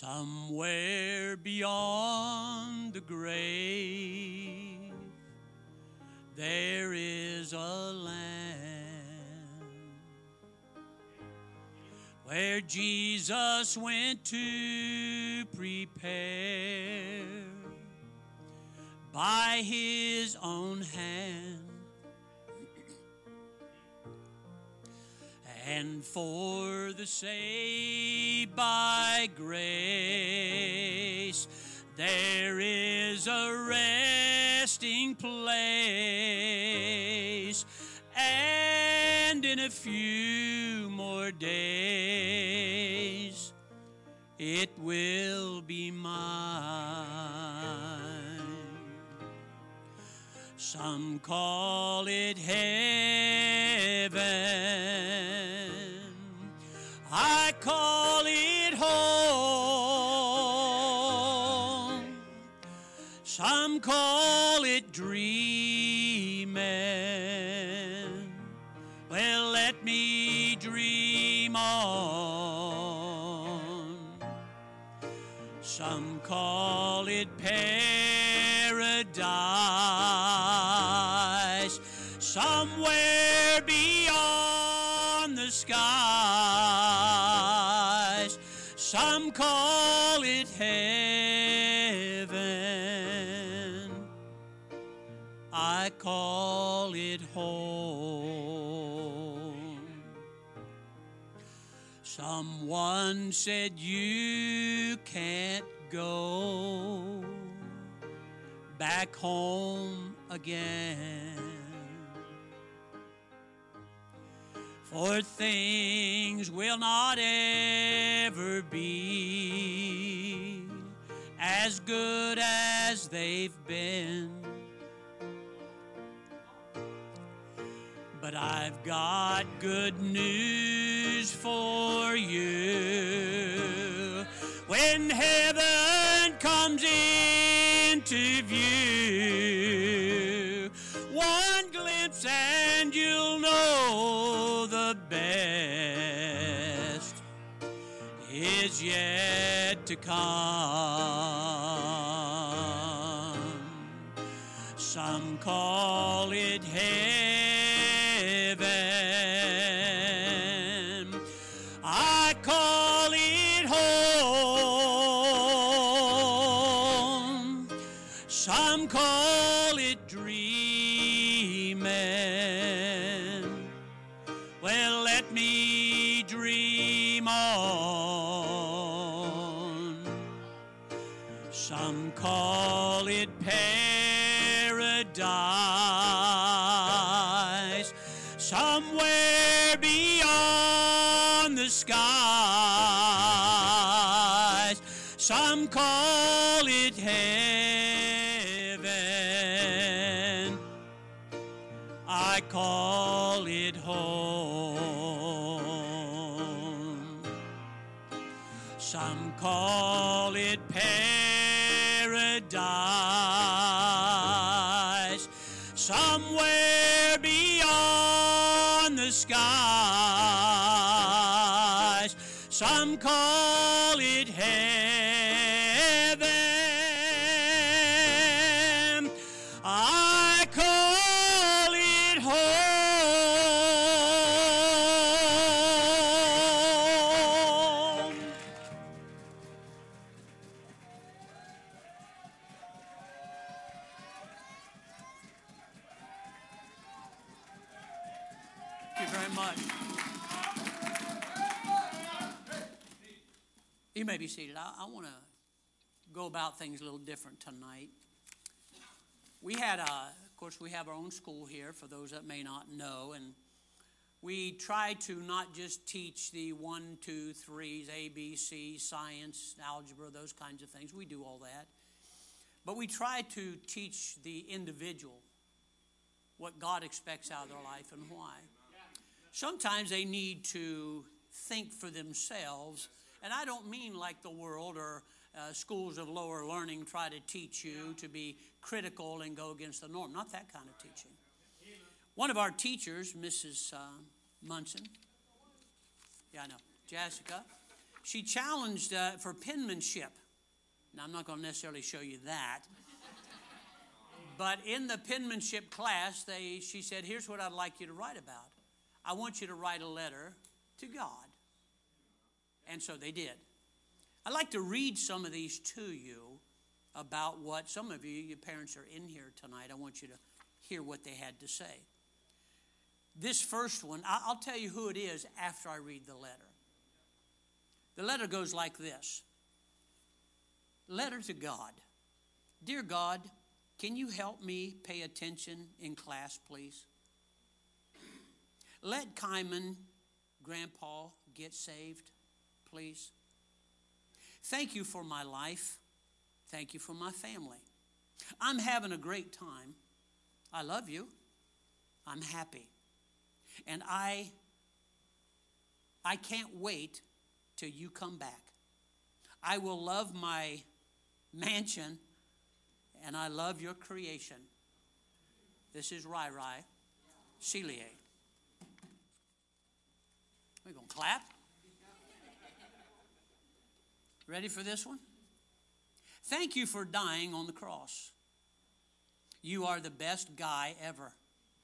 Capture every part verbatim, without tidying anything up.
Somewhere beyond the grave, there is a land where Jesus went to prepare by His own hand. And for the saved by grace, there is a resting place, and in a few more days, it will be mine. Some call it heaven, I call it home. Some call it dreaming. Well, let me dream on. Some call it paradise, somewhere beyond the skies. Some call it heaven, I call it home. Someone said you can't go back home again, for things will not ever be as good as they've been. But I've got good news for you. When heaven comes into view, one glimpse and you'll know the best is yet to come. Some call it heaven, I call it home. Some call it dreaming. Well, let me dream on. Some call it paradise, somewhere beyond the skies. Some call it heaven, I call it home. Some call it paradise, somewhere beyond the skies. Some call it heaven, I call it home. Thank you very much. You may be seated. I, I want to go about things a little different tonight. We had, a, of course, we have our own school here, for those that may not know, and we try to not just teach the one, two, threes, A, B, C, science, algebra, those kinds of things. We do all that. But we try to teach the individual what God expects out of their life and why. Sometimes they need to think for themselves. And I don't mean like the world or uh, schools of lower learning try to teach you to be critical and go against the norm. Not that kind of teaching. One of our teachers, Missus Uh, Munson, yeah, I know, Jessica, she challenged uh, for penmanship. Now, I'm not going to necessarily show you that. But in the penmanship class, they, she said, here's what I'd like you to write about. I want you to write a letter to God. And so they did. I'd like to read some of these to you about what some of you, your parents are in here tonight. I want you to hear what they had to say. This first one, I'll tell you who it is after I read the letter. The letter goes like this. Letter to God. Dear God, can you help me pay attention in class, please? Let Kyman, Grandpa, get saved, please. Thank you for my life. Thank you for my family. I'm having a great time. I love you. I'm happy. And I, I can't wait till you come back. I will love my mansion, and I love your creation. This is Rai Rai Celia. We're going to clap. Ready for this one? Thank you for dying on the cross. You are the best guy ever.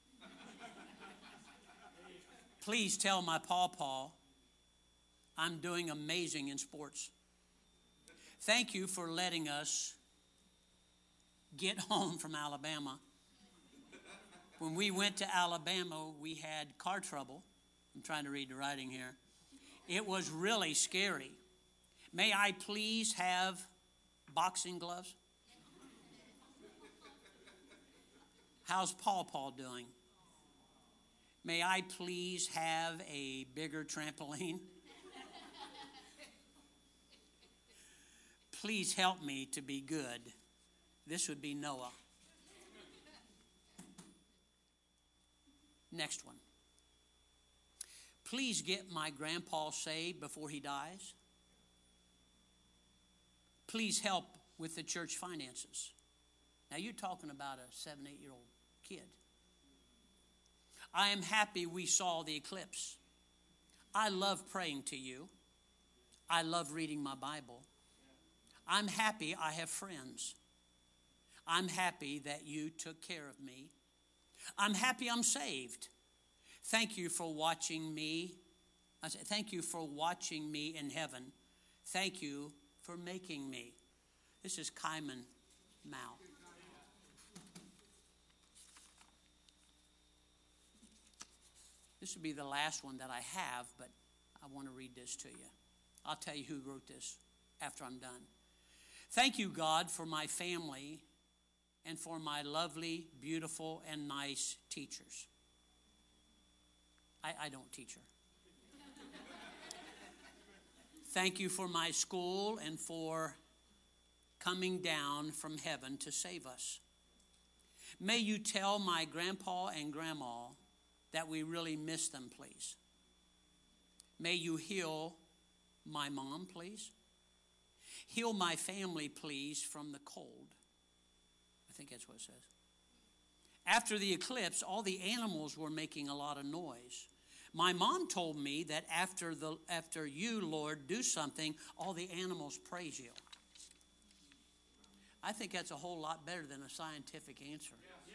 Please tell my pawpaw I'm doing amazing in sports. Thank you for letting us get home from Alabama. When we went to Alabama, we had car trouble. I'm trying to read the writing here. It was really scary. May I please have boxing gloves? How's Paw Paw doing? May I please have a bigger trampoline? Please help me to be good. This would be Noah. Next one. Please get my grandpa saved before he dies. Please help with the church finances. Now you're talking about a seven, eight-year-old kid. I am happy we saw the eclipse. I love praying to you. I love reading my Bible. I'm happy I have friends. I'm happy that you took care of me. I'm happy I'm saved. Thank you for watching me. I say, thank you for watching me in heaven. Thank you for making me. This is Kyman Mao. This will be the last one that I have, but I want to read this to you. I'll tell you who wrote this after I'm done. Thank you, God, for my family and for my lovely, beautiful, and nice teachers. I, I don't teach her. Thank you for my school and for coming down from heaven to save us. May you tell my grandpa and grandma that we really miss them, please. May you heal my mom, please. Heal my family, please, from the cold. I think that's what it says. After the eclipse, all the animals were making a lot of noise. My mom told me that after the after you, Lord, do something, all the animals praise you. I think that's a whole lot better than a scientific answer.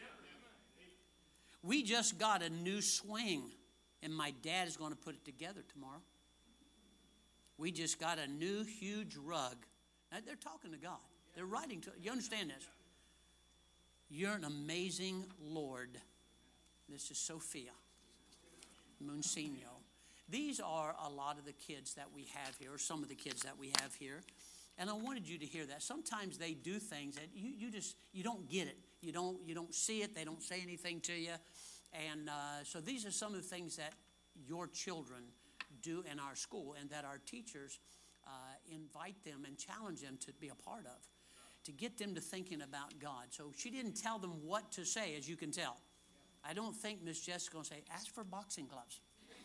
We just got a new swing, and my dad is going to put it together tomorrow. We just got a new huge rug. Now, they're talking to God. They're writing to, you understand this? You're an amazing Lord. This is Sophia Monsignor. These are a lot of the kids that we have here, or some of the kids that we have here. And I wanted you to hear that. Sometimes they do things that you, you just, you don't get it. You don't, you don't see it. They don't say anything to you. And uh, so these are some of the things that your children do in our school and that our teachers uh, invite them and challenge them to be a part of, to get them to thinking about God. So she didn't tell them what to say, as you can tell. I don't think Miss Jessica's going to say, ask for boxing gloves.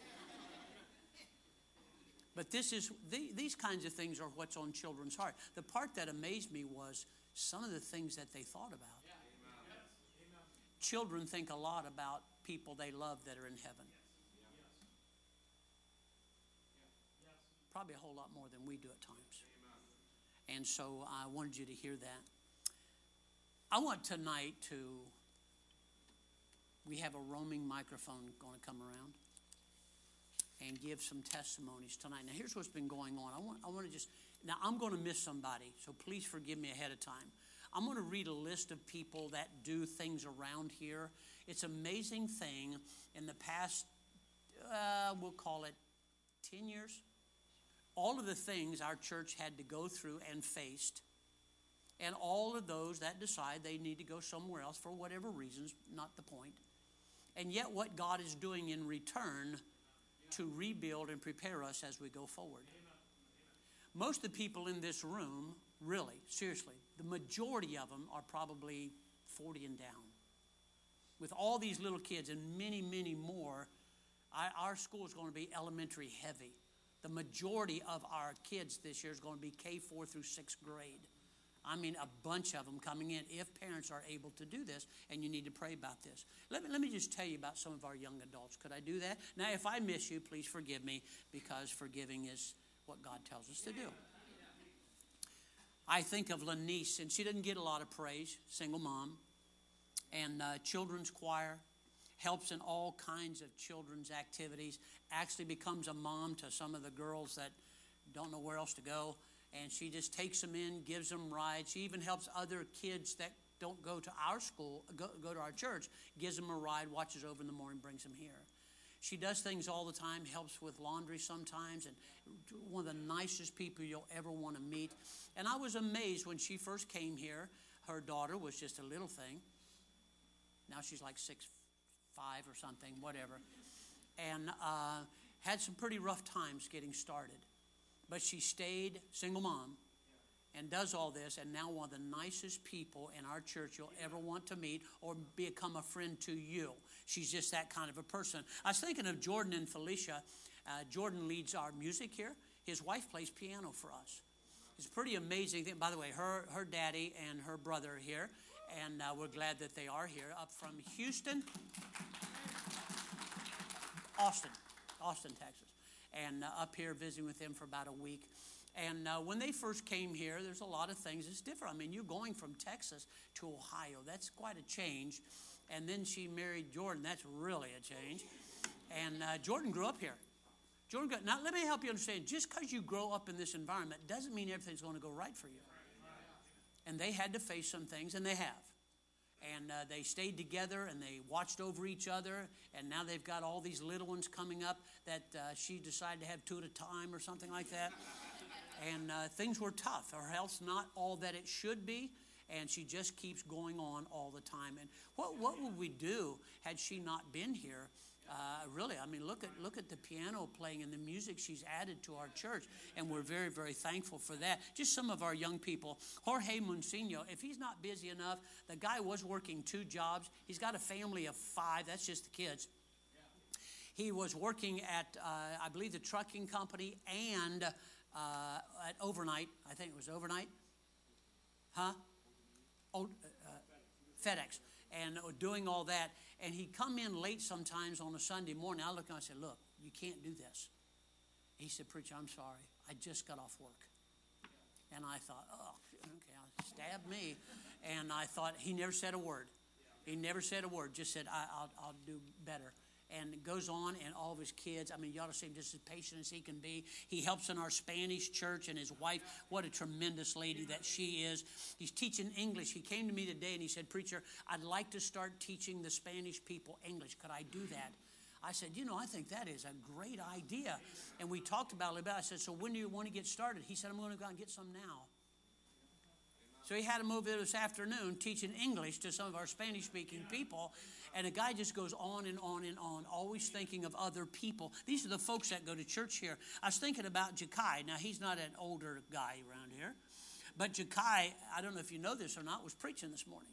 But this is the, these kinds of things are what's on children's heart. The part that amazed me was some of the things that they thought about. Yeah. Children think a lot about people they love that are in heaven. probably a whole lot more than we do at times. And so I wanted you to hear that. I want tonight to, we have a roaming microphone going to come around and give some testimonies tonight. Now, here's what's been going on. I want, I want to just, now I'm going to miss somebody, so please forgive me ahead of time. I'm going to read a list of people that do things around here. It's an amazing thing. In the past, uh, we'll call it ten years, all of the things our church had to go through and faced, and all of those that decide they need to go somewhere else for whatever reasons, not the point. And yet what God is doing in return to rebuild and prepare us as we go forward. Most of the people in this room, really, seriously, the majority of them are probably forty and down. With all these little kids and many, many more, I, our school is going to be elementary heavy. The majority of our kids this year is going to be K four through sixth grade. I mean, a bunch of them coming in if parents are able to do this, and you need to pray about this. Let me, let me just tell you about some of our young adults. Could I do that? Now, if I miss you, please forgive me, because forgiving is what God tells us to do. I think of Lanice, and she doesn't get a lot of praise, single mom, and uh, children's choir, helps in all kinds of children's activities, actually becomes a mom to some of the girls that don't know where else to go, and she just takes them in, gives them rides. She even helps other kids that don't go to our school, go, go to our church, gives them a ride, watches over in the morning, brings them here. She does things all the time, helps with laundry sometimes, and one of the nicest people you'll ever want to meet. And I was amazed when she first came here. Her daughter was just a little thing. Now she's like six, five or something, whatever. And uh, had some pretty rough times getting started. But she stayed single mom and does all this, and now one of the nicest people in our church you'll ever want to meet or become a friend to you. She's just that kind of a person. I was thinking of Jordan and Felicia. Uh, Jordan leads our music here. His wife plays piano for us. It's a pretty amazing thing. By the way, her, her daddy and her brother are here, and uh, we're glad that they are here, up from Houston, Austin, Austin, Texas, and uh, up here visiting with them for about a week. And uh, when they first came here, there's a lot of things that's different. I mean, you're going from Texas to Ohio. That's quite a change. And then she married Jordan. That's really a change. And uh, Jordan grew up here. Jordan got, now, let me help you understand. Just because you grow up in this environment doesn't mean everything's going to go right for you. And they had to face some things, and they have. And uh, they stayed together, and they watched over each other. And now they've got all these little ones coming up that uh, she decided to have two at a time or something like that. And uh, things were tough. Her health's not all that it should be, and she just keeps going on all the time. And what what would we do had she not been here? Uh, really, I mean, look at look at the piano playing and the music she's added to our church, and we're very, very thankful for that. Just some of our young people. Jorge Muncino, if he's not busy enough, the guy was working two jobs. He's got a family of five. That's just the kids. He was working at, uh, I believe, the trucking company and uh, at overnight. I think it was overnight. Huh? Oh, uh, FedEx. And doing all that. And he'd come in late sometimes on a Sunday morning. I looked and I said, look, you can't do this. He said, preacher, I'm sorry. I just got off work. And I thought, oh, okay, stab me. And I thought, he never said a word. He never said a word, just said, I, I'll, I'll do better. And it goes on, and all of his kids, I mean, you ought to see him just as patient as he can be. He helps in our Spanish church, and his wife, what a tremendous lady that she is. He's teaching English. He came to me today, and he said, preacher, I'd like to start teaching the Spanish people English. Could I do that? I said, you know, I think that is a great idea. And we talked about it. I said, so when do you want to get started? He said, I'm going to go out and get some now. So he had to move there this afternoon teaching English to some of our Spanish-speaking people. And the guy just goes on and on and on, always thinking of other people. These are the folks that go to church here. I was thinking about Jakai. Now, he's not an older guy around here. But Jakai, I don't know if you know this or not, was preaching this morning.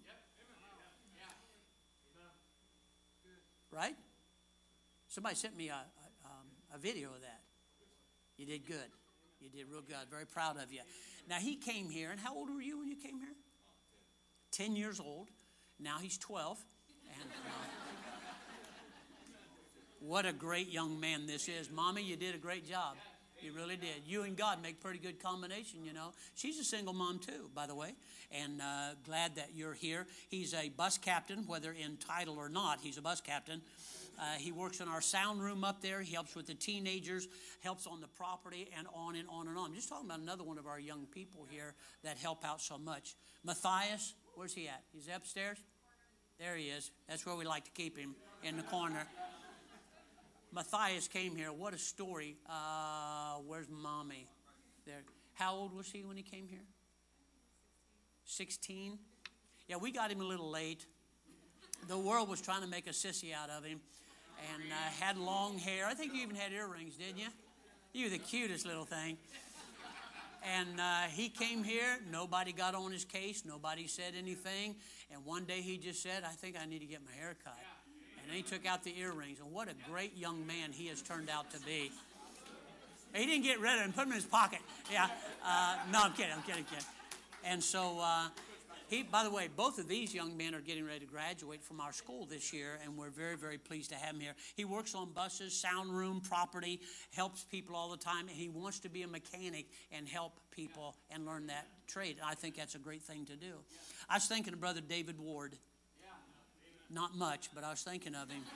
Right? Somebody sent me a, a, um, a video of that. You did good. You did real good. Very proud of you. Now, he came here, and how old were you when you came here? Ten years old. Now he's twelve. And uh, what a great young man this is. Mommy, you did a great job. You really did. You and God make pretty good combination, you know. She's a single mom too, by the way, and uh, glad that you're here. He's a bus captain, whether in title or not. He's a bus captain. Uh, he works in our sound room up there. He helps with the teenagers, helps on the property, and on and on and on. I'm just talking about another one of our young people here that help out so much. Matthias, where's he at? He's upstairs? There he is. That's where we like to keep him, in the corner. Matthias came here. What a story. Uh, where's Mommy? There. How old was he when he came here? sixteen? Yeah, we got him a little late. The world was trying to make a sissy out of him. And uh, had long hair. I think you even had earrings, didn't you? You were the cutest little thing. And uh, he came here. Nobody got on his case. Nobody said anything. And one day he just said, I think I need to get my hair cut. And he took out the earrings. And what a great young man he has turned out to be. He didn't get rid of them, put them in his pocket. Yeah. Uh, no, I'm kidding. I'm kidding, kid. And so, uh, he, by the way, both of these young men are getting ready to graduate from our school this year. And we're very, very pleased to have him here. He works on buses, sound room, property, helps people all the time. And he wants to be a mechanic and help people and learn that trade. And I think that's a great thing to do. I was thinking of Brother David Ward. Not much, but I was thinking of him.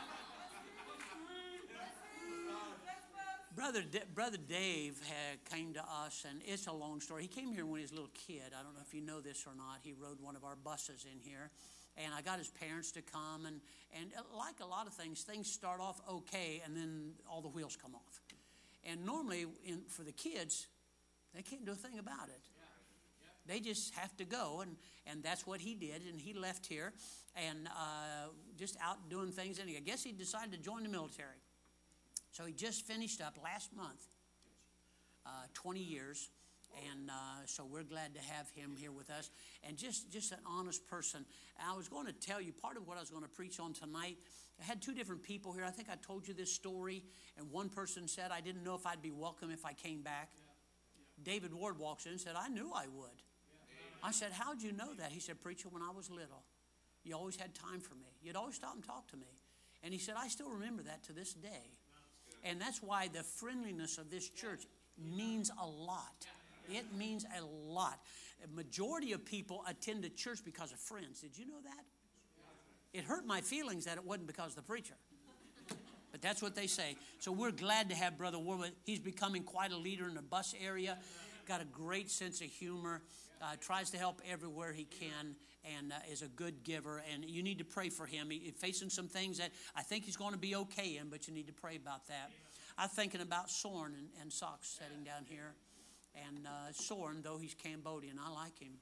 Brother D- Brother Dave had came to us, and it's a long story. He came here when he was a little kid. I don't know if you know this or not. He rode one of our buses in here, and I got his parents to come. And, and like a lot of things, things start off okay, and then all the wheels come off. And normally, in, for the kids, they can't do a thing about it. They just have to go, and, and that's what he did. And he left here and uh, just out doing things. And I guess he decided to join the military. So he just finished up last month, uh, twenty years. And uh, so we're glad to have him here with us. And just, just an honest person. I was going to tell you part of what I was going to preach on tonight. I had two different people here. I think I told you this story. And one person said, I didn't know if I'd be welcome if I came back. David Ward walks in and said, I knew I would. I said, how'd you know that? He said, preacher, when I was little, you always had time for me. You'd always stop and talk to me. And he said, I still remember that to this day. And that's why the friendliness of this church means a lot. It means a lot. A majority of people attend the church because of friends. Did you know that? It hurt my feelings that it wasn't because of the preacher. But that's what they say. So we're glad to have Brother Ward. He's becoming quite a leader in the bus area. Got a great sense of humor. Uh, tries to help everywhere he can, and uh, is a good giver. And you need to pray for him. He's facing some things that I think he's going to be okay in, but you need to pray about that. I'm thinking about Soren and, and Socks sitting down here. And uh, Soren, though he's Cambodian, I like him.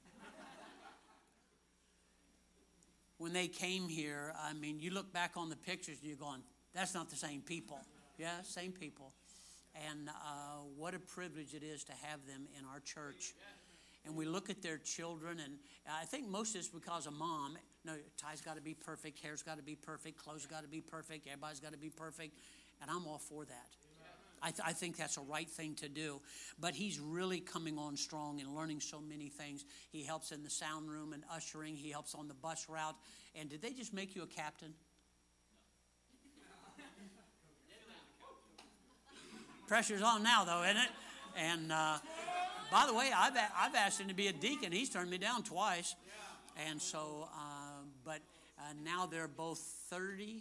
When they came here, I mean, you look back on the pictures and you're going, that's not the same people. Yeah, same people. And uh, what a privilege it is to have them in our church. And we look at their children, and I think most of it's because of mom. No, tie's got to be perfect, hair's got to be perfect, clothes got to be perfect, everybody's got to be perfect. And I'm all for that. I, th- I think that's a right thing to do. But he's really coming on strong and learning so many things. He helps in the sound room and ushering. He helps on the bus route. And did they just make you a captain? Pressure's on now, though, isn't it? And uh, by the way, I've, a- I've asked him to be a deacon. He's turned me down twice. And so, uh, but uh, now they're both thirty.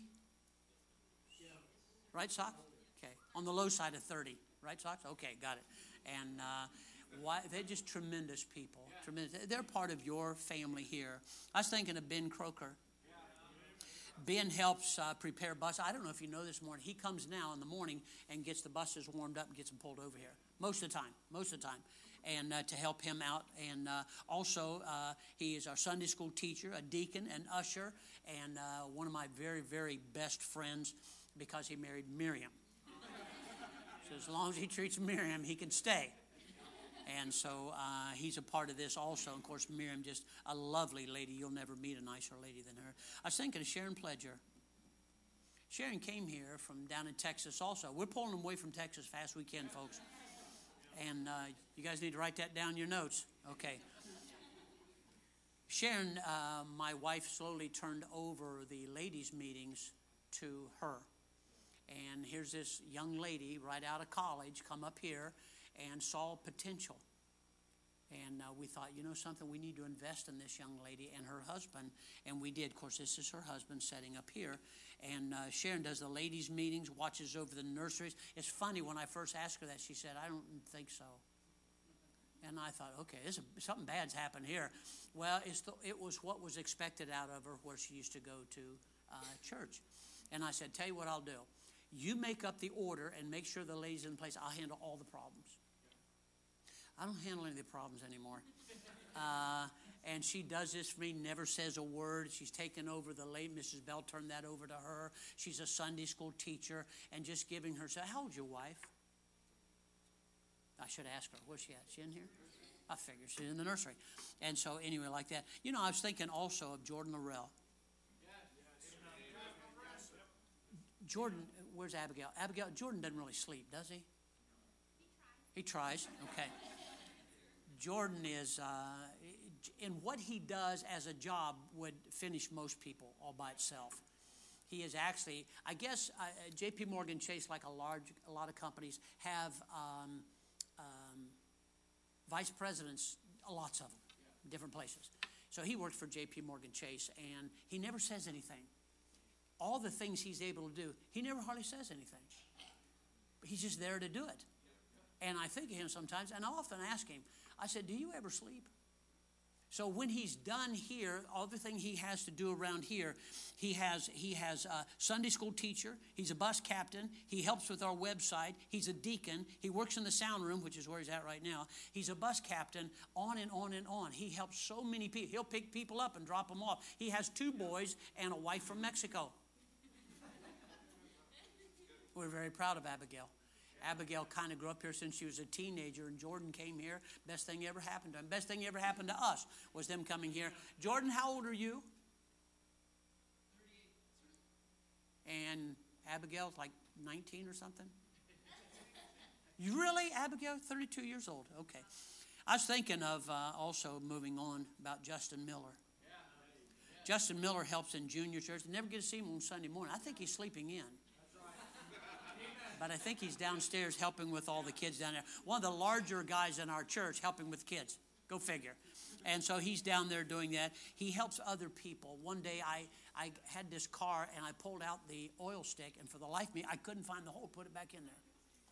Right, Socks? Okay. On the low side of thirty. Right, Socks? Okay, got it. And uh, why, they're just tremendous people. Tremendous. They're part of your family here. I was thinking of Ben Croker. Ben helps uh, prepare buses. I don't know if you know this morning. He comes now in the morning and gets the buses warmed up and gets them pulled over here. Most of the time. Most of the time. And uh, to help him out. And uh, also, uh, he is our Sunday school teacher, a deacon, an usher, and uh, one of my very, very best friends because he married Miriam. So as long as he treats Miriam, he can stay. And so uh, he's a part of this also. Of course, Miriam, just a lovely lady. You'll never meet a nicer lady than her. I was thinking of Sharon Pledger. Sharon came here from down in Texas also. We're pulling them away from Texas fast we can, folks. And uh, you guys need to write that down in your notes. Okay. Sharon, uh, my wife, slowly turned over the ladies' meetings to her. And here's this young lady right out of college come up here and saw potential. And uh, we thought, you know something, we need to invest in this young lady and her husband. And we did. Of course, this is her husband sitting up here. And uh, Sharon does the ladies' meetings, watches over the nurseries. It's funny, when I first asked her that, she said, I don't think so. And I thought, okay, this is, something bad's happened here. Well, it's the, it was what was expected out of her where she used to go to uh, church. And I said, tell you what I'll do. You make up the order and make sure the lady's in place. I'll handle all the problems. I don't handle any of the problems anymore. Uh, and she does this for me, never says a word. She's taken over the late Missus Bell, turned that over to her. She's a Sunday school teacher and just giving her, how old's your wife? I should ask her. Where's she at? Is she in here? I figure she's in the nursery. And so anyway, like that. You know, I was thinking also of Jordan Laurel. Jordan, where's Abigail? Abigail, Jordan doesn't really sleep, does he? He tries. Okay. Jordan is, uh, in what he does as a job would finish most people all by itself. He is actually, I guess, uh, J P Morgan Chase, like a large, a lot of companies, have um, um, vice presidents, lots of them, different places. So he works for J P Morgan Chase, and he never says anything. All the things he's able to do, he never hardly says anything. But he's just there to do it. And I think of him sometimes, and I often ask him, I said, do you ever sleep? So when he's done here, all the thing he has to do around here, he has he has a Sunday school teacher, he's a bus captain, he helps with our website, he's a deacon, he works in the sound room, which is where he's at right now. He's a bus captain, on and on and on. He helps so many people. He'll pick people up and drop them off. He has two boys and a wife from Mexico. We're very proud of Abigail. Abigail kind of grew up here since she was a teenager, and Jordan came here. Best thing ever happened to him. Best thing ever happened to us was them coming here. Jordan, how old are you? And Abigail's like nineteen or something? You really, Abigail? thirty-two years old. Okay. I was thinking of uh, also moving on about Justin Miller. Justin Miller helps in junior church. I never get to see him on Sunday morning. I think he's sleeping in. But I think he's downstairs helping with all the kids down there. One of the larger guys in our church helping with kids. Go figure. And so he's down there doing that. He helps other people. One day I, I had this car and I pulled out the oil stick, and for the life of me, I couldn't find the hole, put it back in there.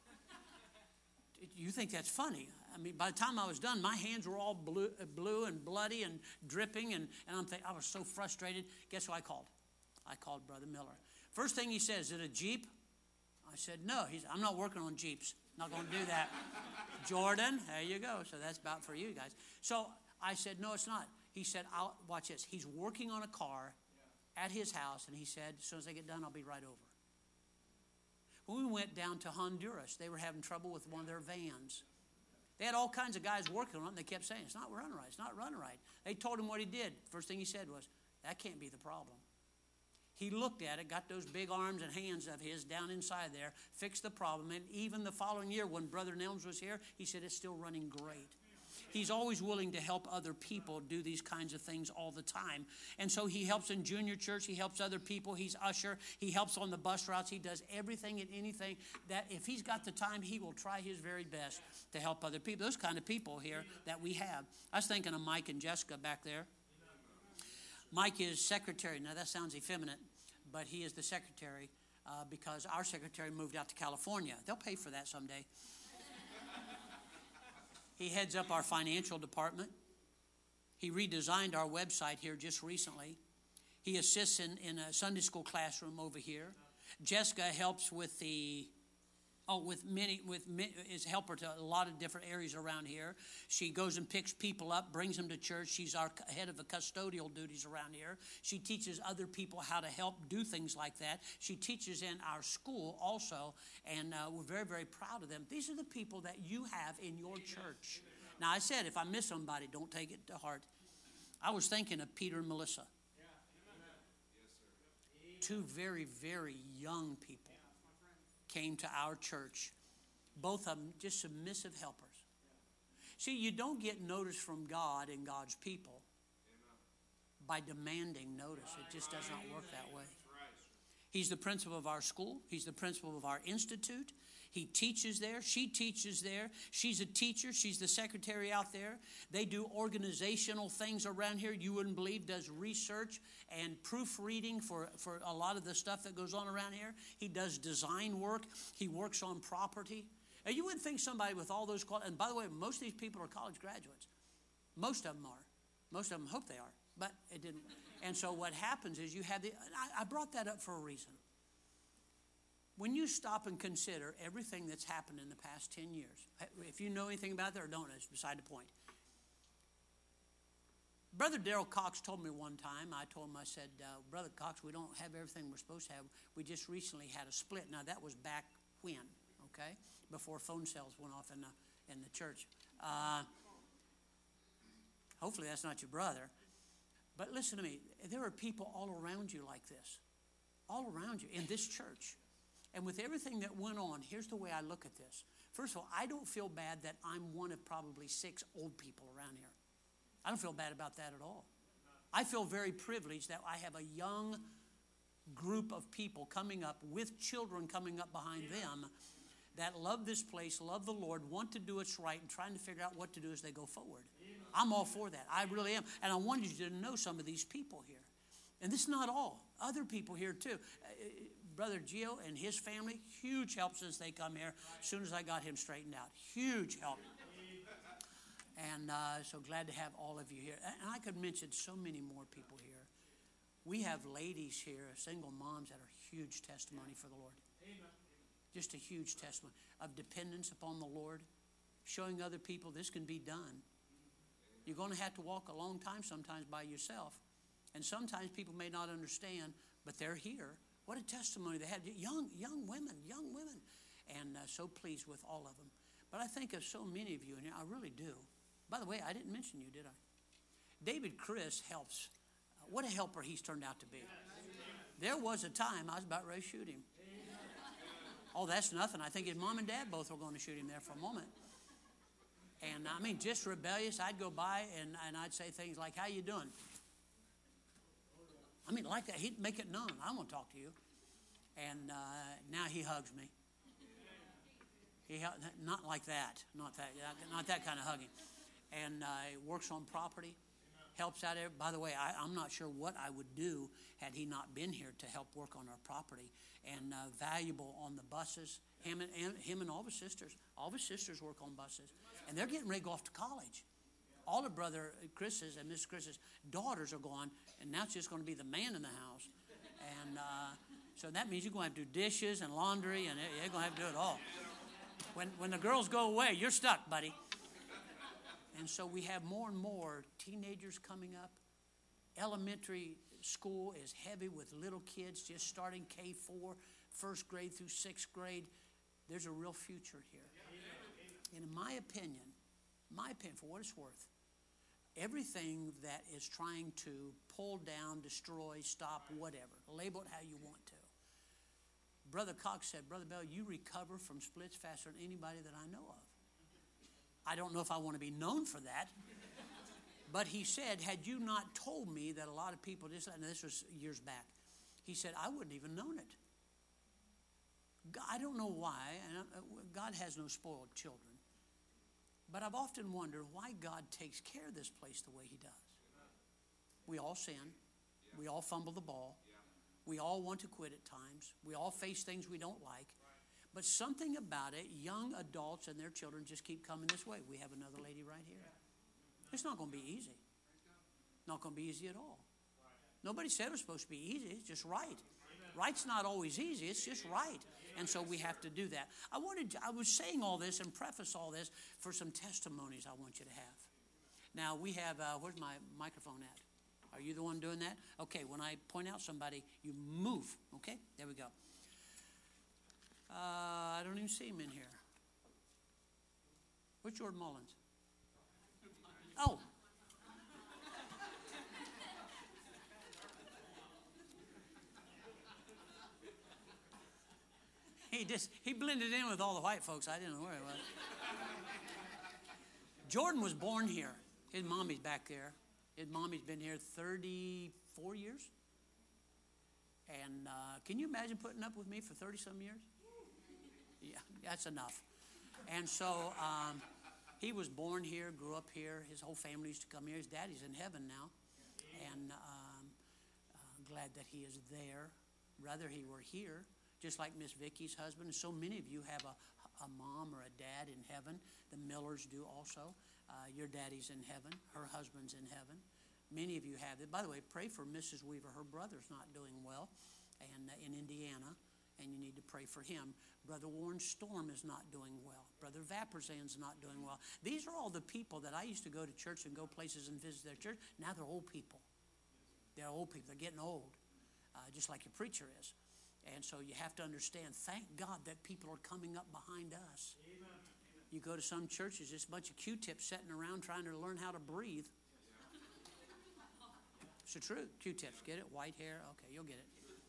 You think that's funny? I mean, by the time I was done, my hands were all blue, blue and bloody and dripping, and, and I'm thinking, I was so frustrated. Guess who I called? I called Brother Miller. First thing he says, is it a Jeep? I said, no, he's, I'm not working on Jeeps. Not going to do that. Jordan, there you go. So that's about for you guys. So I said, no, it's not. He said, I'll, watch this. He's working on a car at his house, and he said, as soon as I get done, I'll be right over. When we went down to Honduras, they were having trouble with one of their vans. They had all kinds of guys working on it, and they kept saying, it's not running right, it's not running right. They told him what he did. First thing he said was, that can't be the problem. He looked at it, got those big arms and hands of his down inside there, fixed the problem. And even the following year when Brother Nelms was here, he said it's still running great. He's always willing to help other people do these kinds of things all the time. And so he helps in junior church. He helps other people. He's usher. He helps on the bus routes. He does everything and anything that if he's got the time, he will try his very best to help other people. Those kind of people here that we have. I was thinking of Mike and Jessica back there. Mike is secretary. Now that sounds effeminate, but he is the secretary uh, because our secretary moved out to California. They'll pay for that someday. He heads up our financial department. He redesigned our website here just recently. He assists in, in a Sunday school classroom over here. Jessica helps with the Oh, with many, with is helper to a lot of different areas around here. She goes and picks people up, brings them to church. She's our head of the custodial duties around here. She teaches other people how to help do things like that. She teaches in our school also, and uh, we're very, very proud of them. These are the people that you have in your church. Now, I said, if I miss somebody, don't take it to heart. I was thinking of Peter and Melissa. Two very, very young people came to our church. Both of them just submissive helpers. See, you don't get notice from God and God's people by demanding notice. It just does not work that way. He's the principal of our school. He's the principal of our institute. He teaches there. She teaches there. She's a teacher. She's the secretary out there. They do organizational things around here you wouldn't believe, does research and proofreading for, for a lot of the stuff that goes on around here. He does design work. He works on property. And you wouldn't think somebody with all those qualities, and by the way, most of these people are college graduates. Most of them are. Most of them hope they are, but it didn't. And so what happens is you have the, I, I brought that up for a reason. When you stop and consider everything that's happened in the past ten years, if you know anything about that or don't, it's beside the point. Brother Darrell Cox told me one time, I told him, I said, uh, Brother Cox, we don't have everything we're supposed to have. We just recently had a split. Now, that was back when, okay, before phone cells went off in the, in the church. Uh, hopefully that's not your brother. But listen to me, there are people all around you like this, all around you in this church. And with everything that went on, here's the way I look at this. First of all, I don't feel bad that I'm one of probably six old people around here. I don't feel bad about that at all. I feel very privileged that I have a young group of people coming up with children coming up behind them that love this place, love the Lord, want to do what's right, and trying to figure out what to do as they go forward. I'm all for that. I really am. And I wanted you to know some of these people here. And this is not all. Other people here too. Brother Gio and his family, huge help since they come here. As soon as I got him straightened out, huge help. And uh, so glad to have all of you here. And I could mention so many more people here. We have ladies here, single moms that are huge testimony for the Lord. Just a huge testimony of dependence upon the Lord, showing other people this can be done. You're going to have to walk a long time sometimes by yourself. And sometimes people may not understand, but they're here. What a testimony they had. Young, young women, young women. And uh, so pleased with all of them. But I think of so many of you in here. I really do. By the way, I didn't mention you, did I? David Chris helps. Uh, what a helper he's turned out to be. There was a time I was about ready to shoot him. Oh, that's nothing. I think his mom and dad both were going to shoot him there for a moment. And I mean, just rebellious. I'd go by and, and I'd say things like, how you doing? I mean, like that. He'd make it known. I want to talk to you. And uh, now he hugs me. He not like that. Not that. Not that kind of hugging. And uh, works on property. Helps out there. By the way, I, I'm not sure what I would do had he not been here to help work on our property. And uh, valuable on the buses. Him and, and him and all of his sisters. All of his sisters work on buses. And they're getting ready to go off to college. All of Brother Chris's and Miss Chris's daughters are gone. And now it's just going to be the man in the house. And uh, so that means you're going to have to do dishes and laundry. And you're going to have to do it all. When, when the girls go away, you're stuck, buddy. And so we have more and more teenagers coming up. Elementary school is heavy with little kids just starting K four, first grade through sixth grade. There's a real future here. And in my opinion, my opinion, for what it's worth, everything that is trying to pull down, destroy, stop, whatever, label it how you want to. Brother Cox said, Brother Bell, you recover from splits faster than anybody that I know of. I don't know if I want to be known for that. But he said, had you not told me that a lot of people, just, and this was years back, he said, I wouldn't even known it. God, I don't know why, and God has no spoiled children. But I've often wondered why God takes care of this place the way he does. We all sin. We all fumble the ball. We all want to quit at times. We all face things we don't like. But something about it, young adults and their children just keep coming this way. We have another lady right here. It's not going to be easy. Not going to be easy at all. Nobody said it was supposed to be easy. It's just right. Right's not always easy. It's just right. And so we have to do that. I wanted, to, I was saying all this and preface all this for some testimonies I want you to have. Now we have, uh, where's my microphone at? Are you the one doing that? Okay, when I point out somebody, you move. Okay, there we go. Uh, I don't even see him in here. Where's Jordan Mullins? Oh. He just, he blended in with all the white folks. I didn't know where he was. Jordan was born here. His mommy's back there. His mommy's been here thirty-four years. And uh, can you imagine putting up with me for thirty-some years? Yeah, that's enough. And so um, he was born here, grew up here. His whole family used to come here. His daddy's in heaven now. And um, uh, glad that he is there. Rather he were here, just like Miss Vicky's husband. And so many of you have a, a mom or a dad in heaven. The Millers do also. Uh, your daddy's in heaven. Her husband's in heaven. Many of you have it. By the way, pray for Missus Weaver. Her brother's not doing well and uh, in Indiana, and you need to pray for him. Brother Warren Storm is not doing well. Brother Vaperzan's not doing well. These are all the people that I used to go to church and go places and visit their church. Now they're old people. They're old people. They're getting old, uh, just like your preacher is. And so you have to understand, thank God that people are coming up behind us. Amen. You go to some churches, just a bunch of Q-tips sitting around trying to learn how to breathe. It's the truth. Q-tips, get it? White hair? Okay, you'll get it.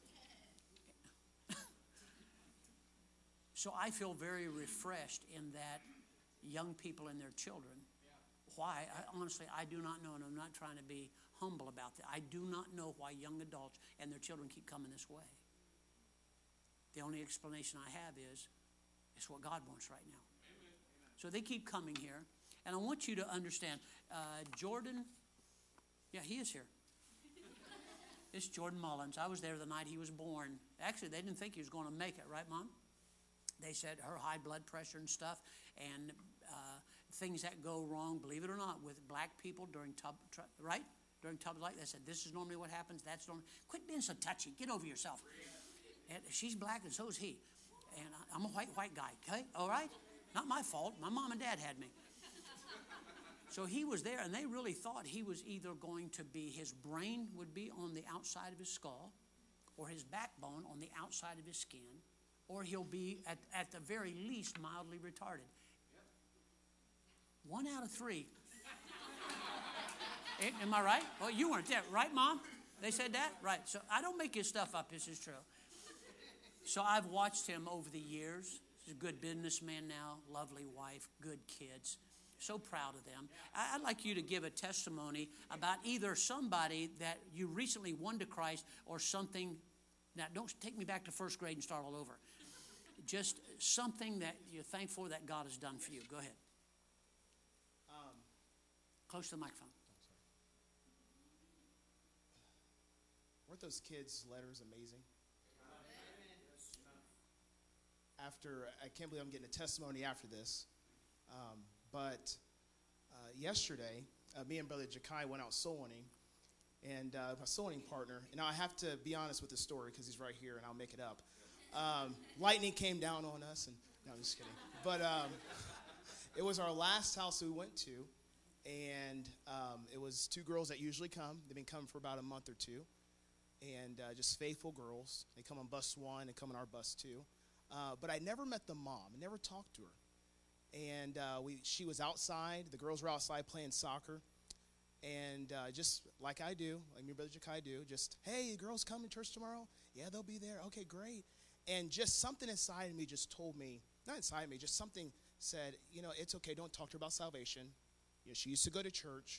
So I feel very refreshed in that young people and their children. Why? I, honestly, I do not know, and I'm not trying to be humble about that. I do not know why young adults and their children keep coming this way. The only explanation I have is it's what God wants right now. So they keep coming here, and I want you to understand, uh, Jordan, yeah, he is here. It's Jordan Mullins. I was there the night he was born. Actually, they didn't think he was going to make it, right, Mom? They said her high blood pressure and stuff, and uh, things that go wrong, believe it or not, with black people during tub, tr- right? During tubs like that. They said, this is normally what happens, that's normally. Quit being so touchy. Get over yourself. And she's black and so is he. And I, I'm a white, white guy, okay? All right? Not my fault. My mom and dad had me. So he was there, and they really thought he was either going to be, his brain would be on the outside of his skull, or his backbone on the outside of his skin, or he'll be, at, at the very least, mildly retarded. One out of three. Am I right? Well, you weren't there, right, Mom? They said that? Right. So I don't make his stuff up. This is true. So I've watched him over the years. He's a good businessman now, lovely wife, good kids. So proud of them. I'd like you to give a testimony about either somebody that you recently won to Christ or something. Now, don't take me back to first grade and start all over. Just something that you're thankful that God has done for you. Go ahead. Um, Close to the microphone. Weren't those kids' letters amazing? After, I can't believe I'm getting a testimony after this. Um, but uh, yesterday, uh, me and Brother Jakai went out soul winning, and uh, my soul winning partner, and now I have to be honest with the story because he's right here and I'll make it up. Um, lightning came down on us, and no, I'm just kidding. But um, it was our last house we went to, and um, it was two girls that usually come. They've been coming for about a month or two, and uh, just faithful girls. They come on bus one and come on our bus two. Uh, but I never met the mom. I never talked to her. And uh, we, she was outside. The girls were outside playing soccer. And uh, just like I do, like me and Brother Jakai do, just, hey, girls come to church tomorrow? Yeah, they'll be there. Okay, great. And just something inside of me just told me, not inside of me, just something said, you know, it's okay. Don't talk to her about salvation. You know, she used to go to church.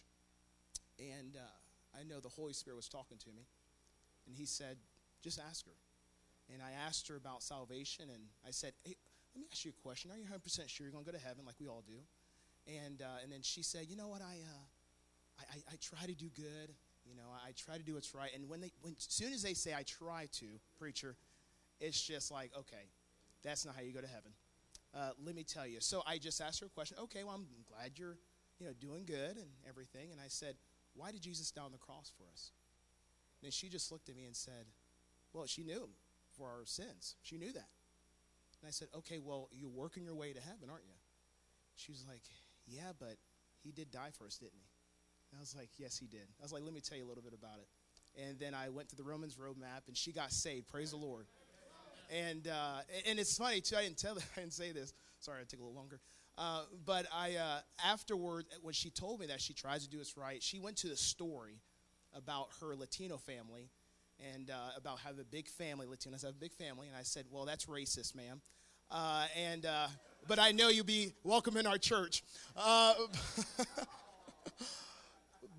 And uh, I know the Holy Spirit was talking to me. And he said, just ask her. And I asked her about salvation, and I said, hey, let me ask you a question. Are you one hundred percent sure you're going to go to heaven like we all do? And uh, and then she said, you know what, I, uh, I, I I try to do good. You know, I try to do what's right. And when they, when as soon as they say I try to, preacher, it's just like, okay, that's not how you go to heaven. Uh, let me tell you. So I just asked her a question. Okay, well, I'm glad you're, you know, doing good and everything. And I said, why did Jesus die on the cross for us? And then she just looked at me and said, well, she knew for our sins. She knew that. And I said, okay, well, you're working your way to heaven, aren't you? She was like, yeah, but he did die for us, didn't he? And I was like, yes, he did. I was like, let me tell you a little bit about it. And then I went to the Romans roadmap, and she got saved. Praise the Lord. And uh, and it's funny, too. I didn't tell her. I didn't say this. Sorry, it took a little longer. Uh, but I uh, afterward, when she told me that she tries to do us right, she went to the story about her Latino family and uh, about having a big family. Latinos have a big family. And I said, well, that's racist, ma'am. Uh, and uh, but I know you'll be welcome in our church. Uh,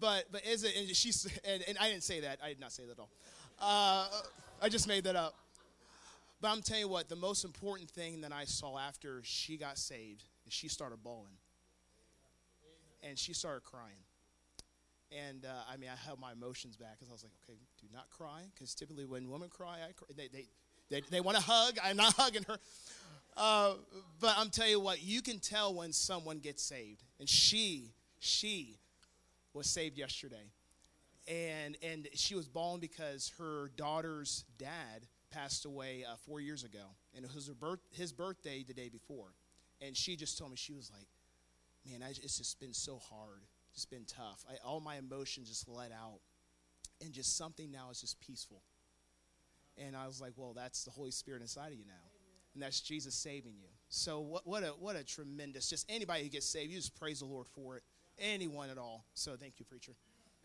but but is it? And she's and, and I didn't say that. I did not say that at all. Uh, I just made that up. But I'm telling you what, the most important thing that I saw after she got saved is she started bawling, and she started crying. And uh, I mean, I held my emotions back because I was like, okay, do not cry, because typically when women cry, I cry. They they they, they want to hug. I'm not hugging her. Uh, but I'm telling you what, you can tell when someone gets saved, and she she was saved yesterday, and and she was bawling because her daughter's dad passed away uh, four years ago, and it was her birth, his birthday the day before, and she just told me, she was like, man, I, it's just been so hard, it's been tough. I, all my emotions just let out, and just something now is just peaceful. And I was like, well, that's the Holy Spirit inside of you now, and that's Jesus saving you. So what what a what a tremendous, just anybody who gets saved, you just praise the Lord for it, anyone at all. So thank you, preacher.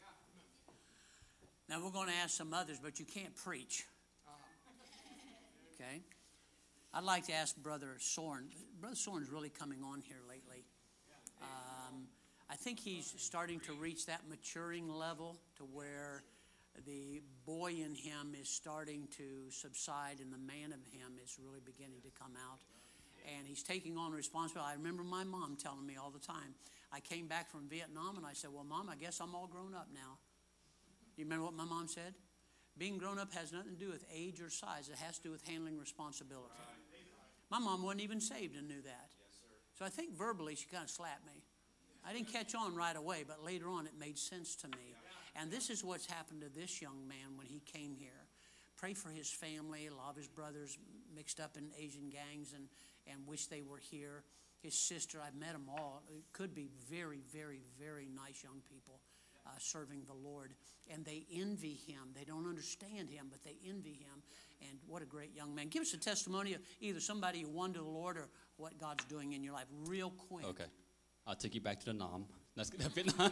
Now we're going to ask some others, but you can't preach. Okay, I'd like to ask Brother Soren. Brother Soren's really coming on here lately. Um, I think he's starting to reach that maturing level to where the boy in him is starting to subside and the man of him is really beginning to come out. And he's taking on responsibility. I remember my mom telling me all the time. I came back from Vietnam and I said, well, Mom, I guess I'm all grown up now. You remember what my mom said? Being grown up has nothing to do with age or size. It has to do with handling responsibility. My mom wasn't even saved and knew that. So I think verbally she kind of slapped me. I didn't catch on right away, but later on it made sense to me. And this is what's happened to this young man when he came here. Pray for his family. A lot of his brothers mixed up in Asian gangs and, and wish they were here. His sister, I've met them all. It could be very, very, very nice young people. Uh, serving the Lord, and they envy him. They don't understand him, but they envy him. And what a great young man. Give us a testimony of either somebody who won to the Lord or what God's doing in your life real quick. Okay. I'll take you back to the Nam. That's good. Vietnam.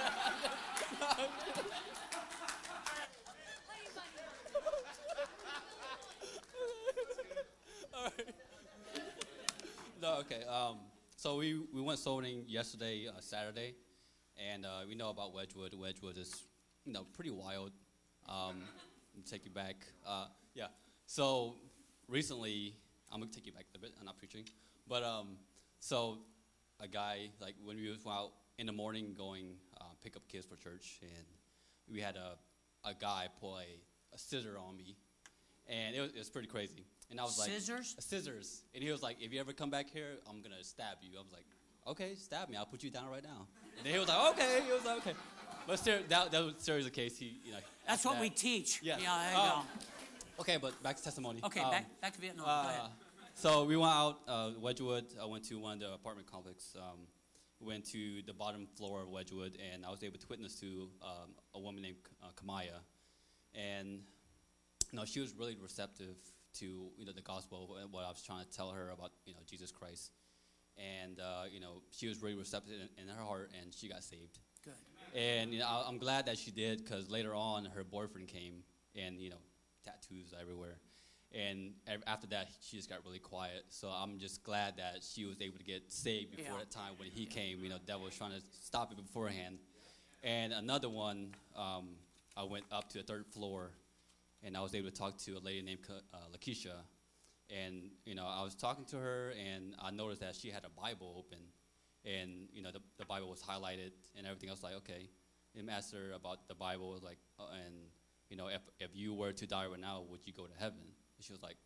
All right. No, okay. Um, so we, we went soul winning yesterday, uh, Saturday. And uh, we know about Wedgwood. Wedgwood is, you know, pretty wild. Um, take you back. Uh, yeah. So recently, I'm gonna take you back a bit. I'm not preaching, but um, so a guy, like when we was out in the morning going uh, pick up kids for church, and we had a a guy pull a, a scissor on me, and it was, it was pretty crazy. And I was like, scissors? Scissors. And he was like, if you ever come back here, I'm gonna stab you. I was like, okay, stab me. I'll put you down right now. And then he was like, okay. He was like, okay. But ser- that, that was seriously the case. He, you know, That's what that. we teach. Yeah. Yeah, there you um, go. Okay, but back to testimony. Okay, um, back, back to Vietnam. uh, Go ahead. So we went out, uh, Wedgwood. I went to one of the apartment complex. Um, went to the bottom floor of Wedgwood, and I was able to witness to um, a woman named uh, Kamaya. And you know, she was really receptive to you know the gospel and what I was trying to tell her about you know Jesus Christ. And, uh, you know, she was really receptive in, in her heart, and she got saved. Good. And, you know, I, I'm glad that she did, because later on, her boyfriend came, and, you know, tattoos everywhere. And after that, she just got really quiet. So I'm just glad that she was able to get saved before Yeah. that time when he came. You know, the devil was trying to stop it beforehand. And another one, um, I went up to the third floor, and I was able to talk to a lady named uh, Lakeisha. And, you know, I was talking to her, and I noticed that she had a Bible open. And, you know, the, the Bible was highlighted and everything. I was like, okay. And I asked her about the Bible. I was like, uh, and, you know, if, if you were to die right now, would you go to heaven? And she was like,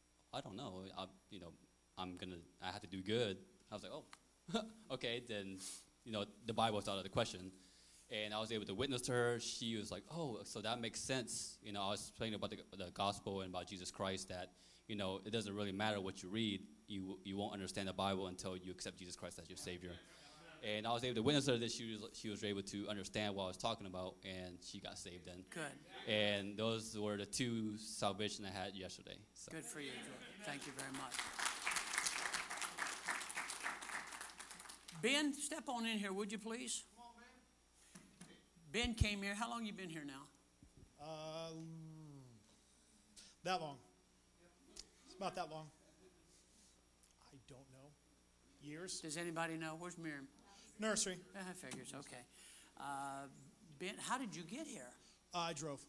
I don't know. I, you know, I'm going to, I have to do good. I was like, oh, okay. Then, you know, the Bible was out of the question. And I was able to witness to her. She was like, oh, so that makes sense. You know, I was explaining about the, the gospel and about Jesus Christ, that, you know, it doesn't really matter what you read. You you won't understand the Bible until you accept Jesus Christ as your Savior. And I was able to witness her that she was, she was able to understand what I was talking about, and she got saved then. Good. And those were the two salvation I had yesterday. So. Good for you, Jordan. Thank you very much. Ben, step on in here, would you please? Come on, Ben. Ben came here. How long you been here now? Uh, that long. It's about that long. I don't know. Years. Does anybody know? Where's Miriam? Nursery. I figures, okay. Uh, Ben, how did you get here? Uh, I drove.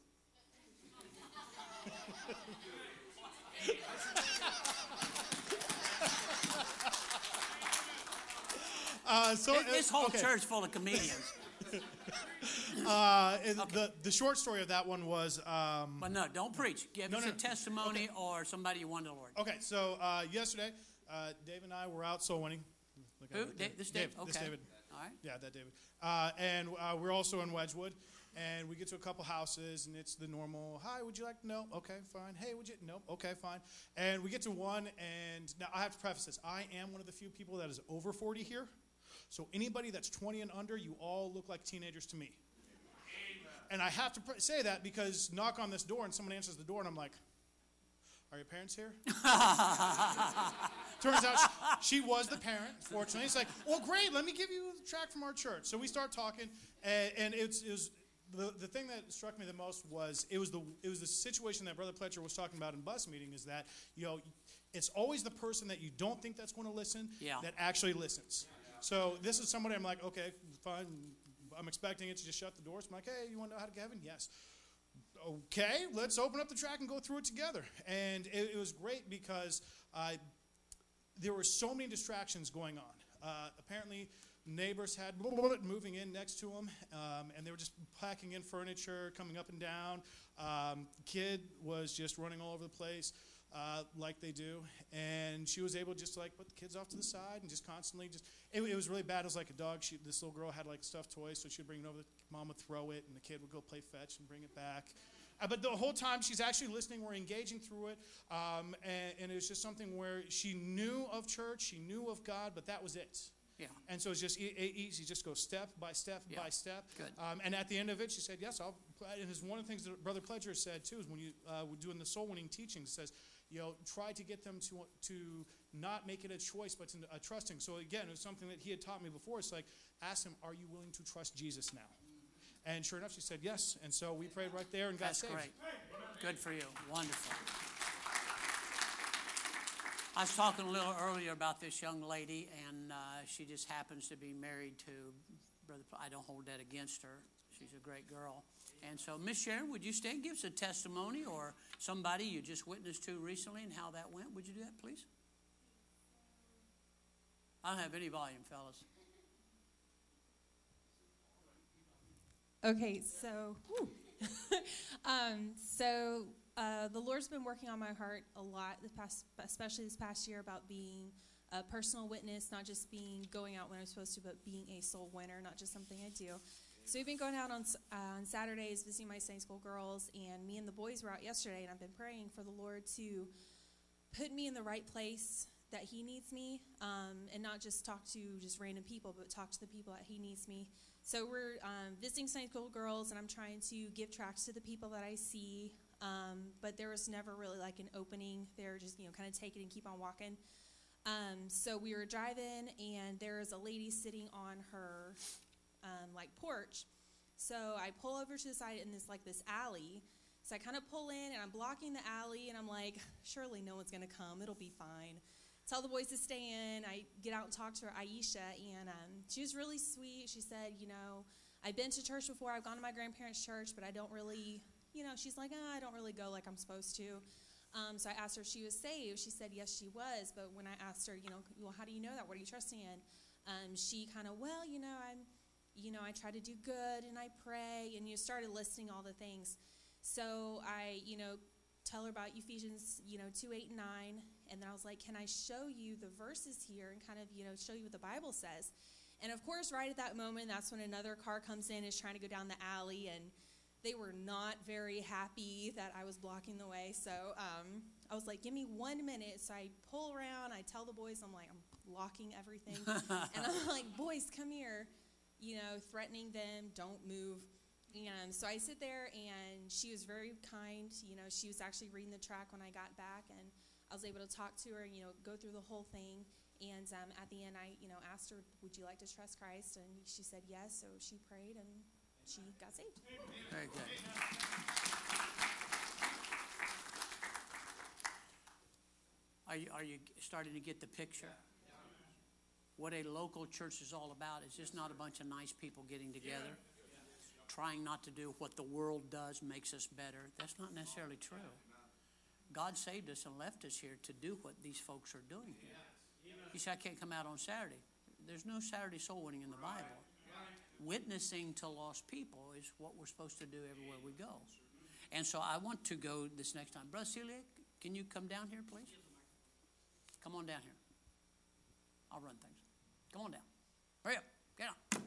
uh, so This, this whole okay. church full of comedians. Uh, and the the short story of that one was. Um, But no, don't preach. Give No, us no, a testimony okay. or somebody you won the Lord. okay, so uh, yesterday, uh, Dave and I were out soul winning. Look Who? at Da- this Dave? This Okay. David. All right. Yeah, that David. Uh, and uh, we're also in Wedgwood, and we get to a couple houses, and it's the normal, hi, would you like, no, okay, fine. Hey, would you, no, okay, fine. And we get to one, and now I have to preface this. I am one of the few people that is over forty here, so anybody that's twenty and under, you all look like teenagers to me. And I have to pr- say that because knock on this door, and someone answers the door, and I'm like, are your parents here? Turns out she, she was the parent, fortunately. It's like, well, great, let me give you the track from our church. So we start talking, and, and it's, it was, the, the thing that struck me the most was it was the it was the situation that Brother Pletcher was talking about in bus meeting is that, you know, it's always the person that you don't think that's going to listen Yeah. that actually listens. So this is somebody I'm like, okay, fine. I'm expecting it to just shut the doors. I'm like, hey, you want to know how to get heaven? Yes. Okay, let's open up the track and go through it together. And it, it was great because uh, there were so many distractions going on. Uh, apparently, neighbors had blah, blah, blah, moving in next to them, um, and they were just packing in furniture, coming up and down. Um, kid was just running all over the place uh, like they do. And she was able just to like put the kids off to the side and just constantly just, it, it was really bad. It was like a dog. She, this little girl had like stuffed toys, so she'd bring it over, the mom would throw it, and the kid would go play fetch and bring it back. Uh, but the whole time she's actually listening, we're engaging through it, um, and, and it was just something where she knew of church, she knew of God, but that was it. Yeah. And so it's just e- e- easy, just go step by step Yeah. by step. Good. Um, and at the end of it, she said, yes, I'll, and it's one of the things that Brother Pledger said too, is when you uh, were doing the soul winning teaching, it says, you know, try to get them to to not make it a choice, but to, uh, trusting. So again, it was something that he had taught me before. It's like, ask him, are you willing to trust Jesus now? And sure enough, she said yes. And so we prayed right there and got That's saved. great. Good for you. Wonderful. I was talking a little earlier about this young lady, and uh, she just happens to be married to Brother. I don't hold that against her. She's a great girl. And so, Miss Sharon, would you stand, give us a testimony or somebody you just witnessed to recently and how that went? Would you do that, please? I don't have any volume, fellas. Okay, so, whew. um, so uh, the Lord's been working on my heart a lot, the past, especially this past year, about being a personal witness, not just being going out when I'm supposed to, but being a soul winner, not just something I do. So we've been going out on uh, on Saturdays, visiting my Sunday school girls, and me and the boys were out yesterday, and I've been praying for the Lord to put me in the right place that He needs me, um, and not just talk to just random people, but talk to the people that He needs me. So we're um, visiting Sunday school girls, and I'm trying to give tracts to the people that I see, um, but there was never really like an opening. They were just, you know, kind of take it and keep on walking. Um, so we were driving, and there was a lady sitting on her um, like porch. So I pull over to the side in this like this alley. So I kind of pull in, and I'm blocking the alley, and I'm like, surely no one's going to come. It'll be fine. Tell the boys to stay in. I get out and talk to her, Aisha, and um, she was really sweet. She said, you know, I've been to church before. I've gone to my grandparents' church, but I don't really, you know, she's like, oh, I don't really go like I'm supposed to. Um, so I asked her if she was saved. She said, yes, she was. But when I asked her, you know, well, how do you know that? What are you trusting in? Um, she kind of, well, you know, I'm, you know, I try to do good, and I pray, and you started listing all the things. So I, you know, tell her about Ephesians, you know, two, eight, and nine. And then I was like, can I show you the verses here and kind of, you know, show you what the Bible says? And, of course, right at that moment, that's when another car comes in and is trying to go down the alley. And they were not very happy that I was blocking the way. So um, I was like, give me one minute. So I pull around. I tell the boys, I'm like, I'm blocking everything. And I'm like, boys, come here, you know, threatening them, don't move. And so I sit there, and she was very kind. You know, she was actually reading the track when I got back, and I was able to talk to her and, you know, go through the whole thing. And um, at the end, I, you know, asked her, would you like to trust Christ? And she said yes. So she prayed, and she got saved. Very good. Are you, are you starting to get the picture? What a local church is all about. It's just not a bunch of nice people getting together, trying not to do what the world does makes us better. That's not necessarily true. God saved us and left us here to do what these folks are doing here. You say, I can't come out on Saturday. There's no Saturday soul winning in the Bible. Witnessing to lost people is what we're supposed to do everywhere we go. And so I want to go this next time. Brother Celia, can you come down here, please? Come on down here. I'll run things. Come on down. Hurry up. Get on.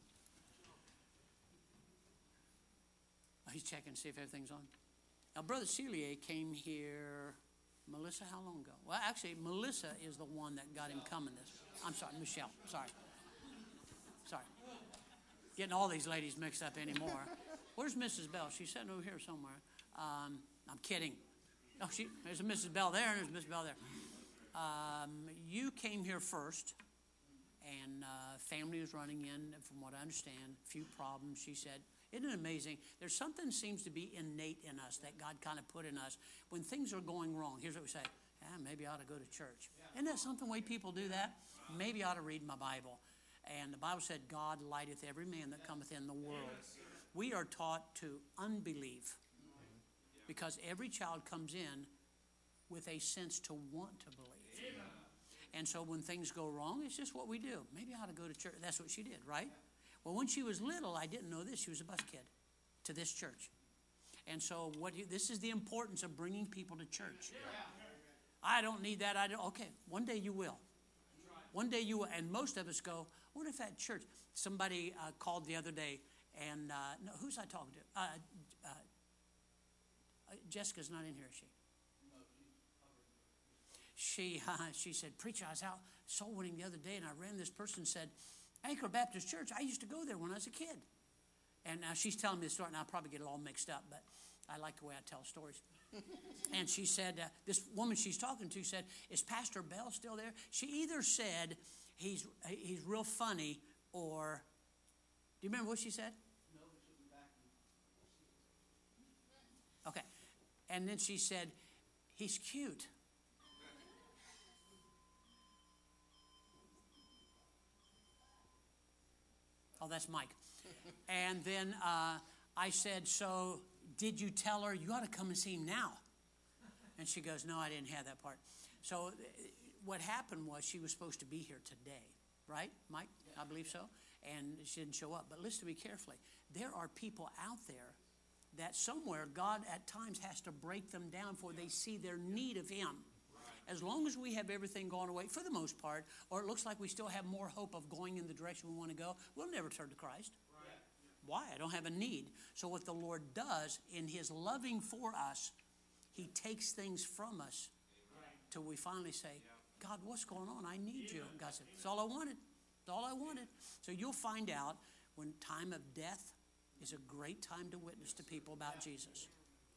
Oh, he's checking to see if everything's on. Now, Brother Celia came here, Melissa, how long ago? Well, actually, Melissa is the one that got him coming this. I'm sorry, Michelle. Sorry. Sorry. Getting all these ladies mixed up anymore. Where's Missus Bell? She's sitting over here somewhere. Um, I'm kidding. Oh, she, there's a Missus Bell there, and there's Missus Bell there. Um, you came here first, and uh, family was running in, from what I understand, a few problems. She said, isn't it amazing? There's something seems to be innate in us that God kind of put in us. When things are going wrong, here's what we say, ah, maybe I ought to go to church. Isn't that something way people do that? Maybe I ought to read my Bible. And the Bible said, God lighteth every man that cometh in the world. We are taught to unbelieve because every child comes in with a sense to want to believe. And so when things go wrong, it's just what we do. Maybe I ought to go to church. That's what she did, right? Well, when she was little, I didn't know this. She was a bus kid to this church. And so what? You, this is the importance of bringing people to church. I don't need that. I don't. Okay, one day you will. One day you will. And most of us go, what if at church? Somebody uh, called the other day, and uh, no, who's I talking to? Uh, uh, uh, Jessica's not in here, is she? She, uh, she said, preacher, I was out soul winning the other day, and I ran this person and said, Anchor Baptist Church, I used to go there when I was a kid. And now she's telling me the story, and I'll probably get it all mixed up, but I like the way I tell stories. And she said, uh, this woman she's talking to said, is Pastor Bell still there? She either said, he's he's real funny, or, do you remember what she said? No, but she'll be back. Okay. And then she said, he's cute. Oh, that's Mike. And then uh, I said, so did you tell her you ought to come and see him now? And she goes, no, I didn't have that part. So uh, what happened was she was supposed to be here today, right, Mike? Yeah. I believe so. And she didn't show up. But listen to me carefully. There are people out there that somewhere God at times has to break them down for they see their need of Him. As long as we have everything going away, for the most part, or it looks like we still have more hope of going in the direction we want to go, we'll never turn to Christ. Right. Why? I don't have a need. So what the Lord does in His loving for us, He takes things from us till we finally say, God, what's going on? I need you. And God said, that's all I wanted. That's all I wanted. So you'll find out when time of death is a great time to witness to people about Jesus.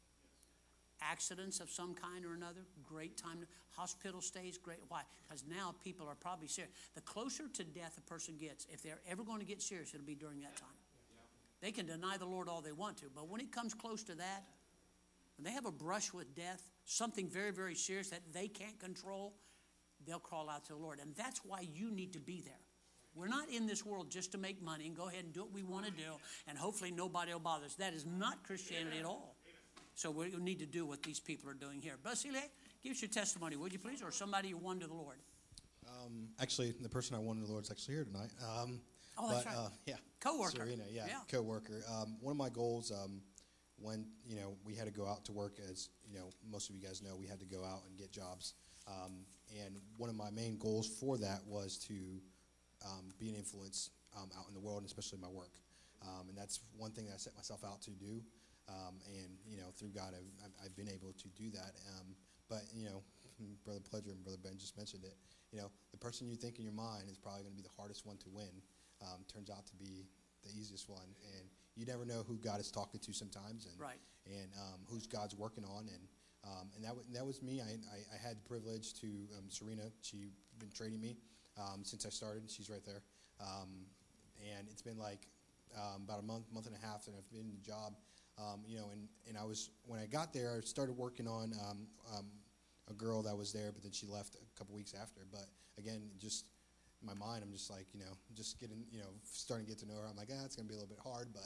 Accidents of some kind or another, great time. Hospital stays, great. Why? Because now people are probably serious. The closer to death a person gets, if they're ever going to get serious, it'll be during that time. They can deny the Lord all they want to, but when it comes close to that, when they have a brush with death, something very, very serious that they can't control, they'll crawl out to the Lord. And that's why you need to be there. We're not in this world just to make money and go ahead and do what we want to do, and hopefully nobody will bother us. That is not Christianity at all. So we need to do what these people are doing here. Basile, give us your testimony, would you please, or somebody you won to the Lord. Um, actually, the person I won to the Lord is actually here tonight. Um, oh, that's but, right. Uh, yeah. Co-worker. Serena, yeah, yeah. co-worker. Um, one of my goals, um, when, you know, we had to go out to work, as, you know, most of you guys know, we had to go out and get jobs. Um, and one of my main goals for that was to um, be an influence um, out in the world, and especially my work. Um, and that's one thing that I set myself out to do. Um, and, you know, through God, I've, I've, I've been able to do that. Um, but, you know, Brother Pledger and Brother Ben just mentioned it. You know, the person you think in your mind is probably going to be the hardest one to win. Um, turns out to be the easiest one. And you never know who God is talking to sometimes, and right. and um, who's God's working on. And um, and that, w- that was me. I, I, I had the privilege to, um, Serena, she's been training me um, since I started. She's right there. Um, and it's been like um, about a month, month and a half that I've been in the job. Um, you know, and, and I was, when I got there, I started working on um, um, a girl that was there, but then she left a couple weeks after. But again, just in my mind, I'm just like, you know, just getting, you know, starting to get to know her. I'm like, ah, it's going to be a little bit hard, but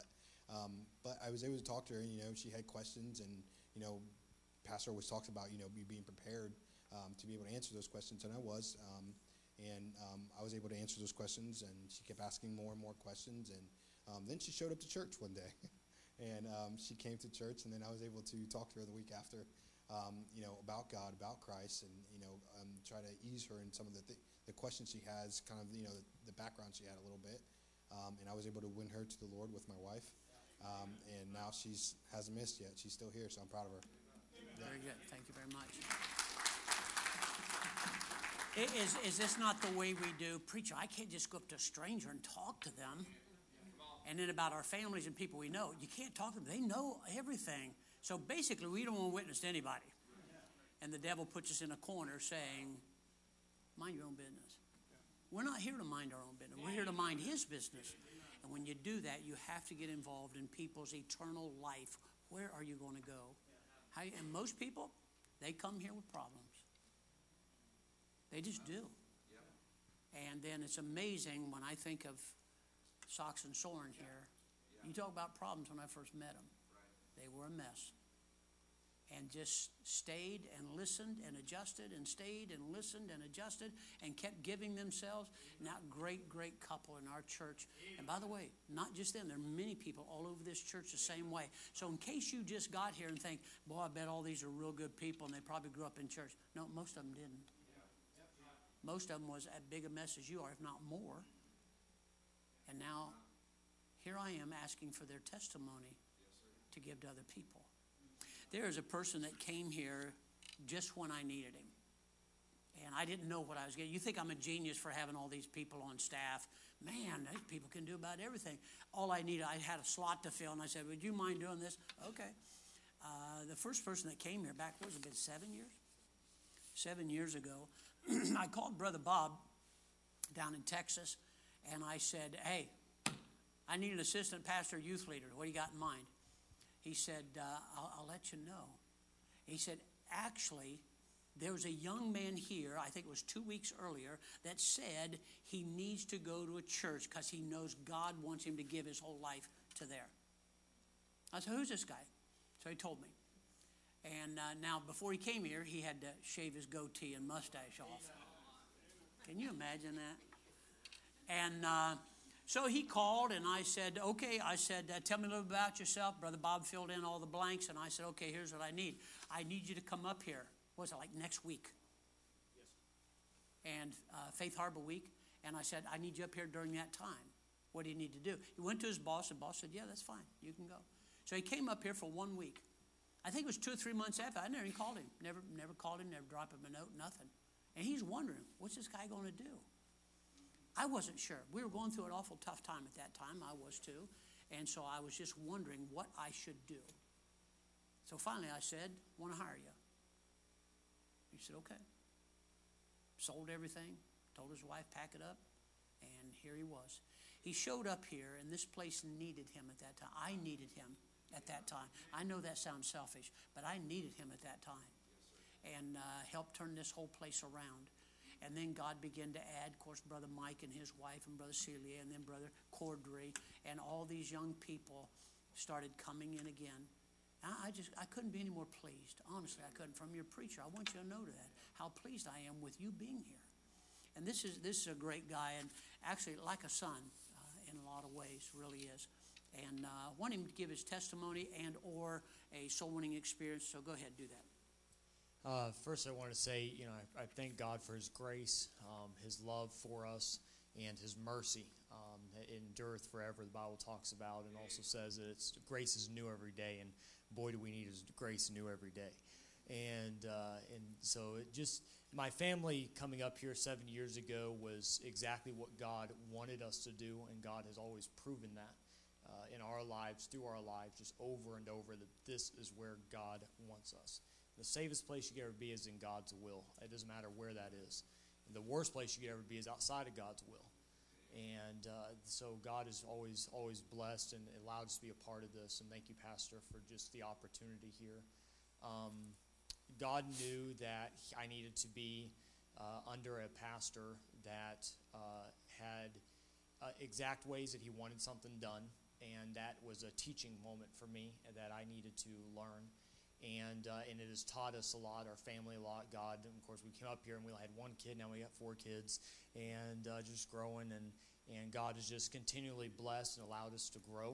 Um, but I was able to talk to her, and, you know, she had questions, and, you know, Pastor always talks about, you know, me being prepared um, to be able to answer those questions, and I was. Um, and um, I was able to answer those questions, and she kept asking more and more questions, and um, then she showed up to church one day. And um, she came to church, and then I was able to talk to her the week after, um, you know, about God, about Christ, and, you know, um, try to ease her in some of the th- the questions she has, kind of, you know, the, the background she had a little bit. Um, and I was able to win her to the Lord with my wife. Um, and now she's hasn't missed yet. She's still here, so I'm proud of her. Very good. Thank you very much. I- Is, is this not the way we do? Preacher, I can't just go up to a stranger and talk to them. And then about our families and people we know, you can't talk to them. They know everything. So basically, we don't want to witness to anybody. And the devil puts us in a corner saying, mind your own business. We're not here to mind our own business. We're here to mind his business. And when you do that, you have to get involved in people's eternal life. Where are you going to go? How, and most people, they come here with problems. They just do. And then it's amazing when I think of Socks and Soren here. You talk about problems when I first met them. They were a mess. And just stayed and listened and adjusted and stayed and listened and adjusted and kept giving themselves. Now, great, great couple in our church. And by the way, not just them. There are many people all over this church the same way. So in case you just got here and think, boy, I bet all these are real good people and they probably grew up in church. No, most of them didn't. Most of them was as big a mess as you are, if not more. And now, here I am asking for their testimony to give to other people. There is a person that came here just when I needed him. And I didn't know what I was getting. You think I'm a genius for having all these people on staff. Man, these people can do about everything. All I needed, I had a slot to fill, and I said, would you mind doing this? Okay. Uh, the first person that came here back, what has it been, seven years? Seven years ago, I called Brother Bob down in Texas, and I said, hey, I need an assistant pastor, youth leader. What do you got in mind? He said, uh, I'll, I'll let you know. He said, actually, there was a young man here, I think it was two weeks earlier, that said he needs to go to a church because he knows God wants him to give his whole life to there. I said, who's this guy? So he told me. And uh, now, before he came here, he had to shave his goatee and mustache off. Can you imagine that? And uh, so he called, and I said, okay, I said, uh, tell me a little bit about yourself. Brother Bob filled in all the blanks, and I said, okay, here's what I need. I need you to come up here. What was it, like next week? Yes. And uh, Faith Harbor Week. And I said, I need you up here during that time. What do you need to do? He went to his boss, and boss said, yeah, that's fine. You can go. So he came up here for one week. I think it was two or three months after. I never even called him. Never, never called him, never dropped him a note, nothing. And he's wondering, what's this guy going to do? I wasn't sure. We were going through an awful tough time at that time. I was too. And so I was just wondering what I should do. So finally I said, want to hire you. He said, okay. Sold everything, told his wife, pack it up, and here he was. He showed up here, and this place needed him at that time. I needed him at that time. I know that sounds selfish, but I needed him at that time. And uh, helped turn this whole place around. And then God began to add, of course, Brother Mike and his wife, and Brother Celia, and then Brother Cordray, and all these young people started coming in again. I, I just, I couldn't be any more pleased. Honestly, I couldn't. From your preacher, I want you to know that, how pleased I am with you being here. And this is, this is a great guy, and actually like a son uh, in a lot of ways, really is. And uh, want him to give his testimony and or a soul winning experience. So go ahead, do that. Uh, first, I want to say, you know, I, I thank God for His grace, um, His love for us, and His mercy. Um, it endureth forever, the Bible talks about, and also says that it's grace is new every day, and boy, do we need His grace new every day. And uh, and so it just, my family coming up here seven years ago was exactly what God wanted us to do, and God has always proven that uh, in our lives, through our lives, just over and over, that this is where God wants us. The safest place you could ever be is in God's will. It doesn't matter where that is. And the worst place you could ever be is outside of God's will. And uh, so God is always, always blessed and allowed us to be a part of this. And thank you, Pastor, for just the opportunity here. Um, God knew that I needed to be uh, under a pastor that uh, had uh, exact ways that he wanted something done. and that was a teaching moment for me that I needed to learn. And uh, and it has taught us a lot, our family a lot. God, and of course, we came up here and we had one kid. Now we got four kids, and uh, just growing. And, and God has just continually blessed and allowed us to grow.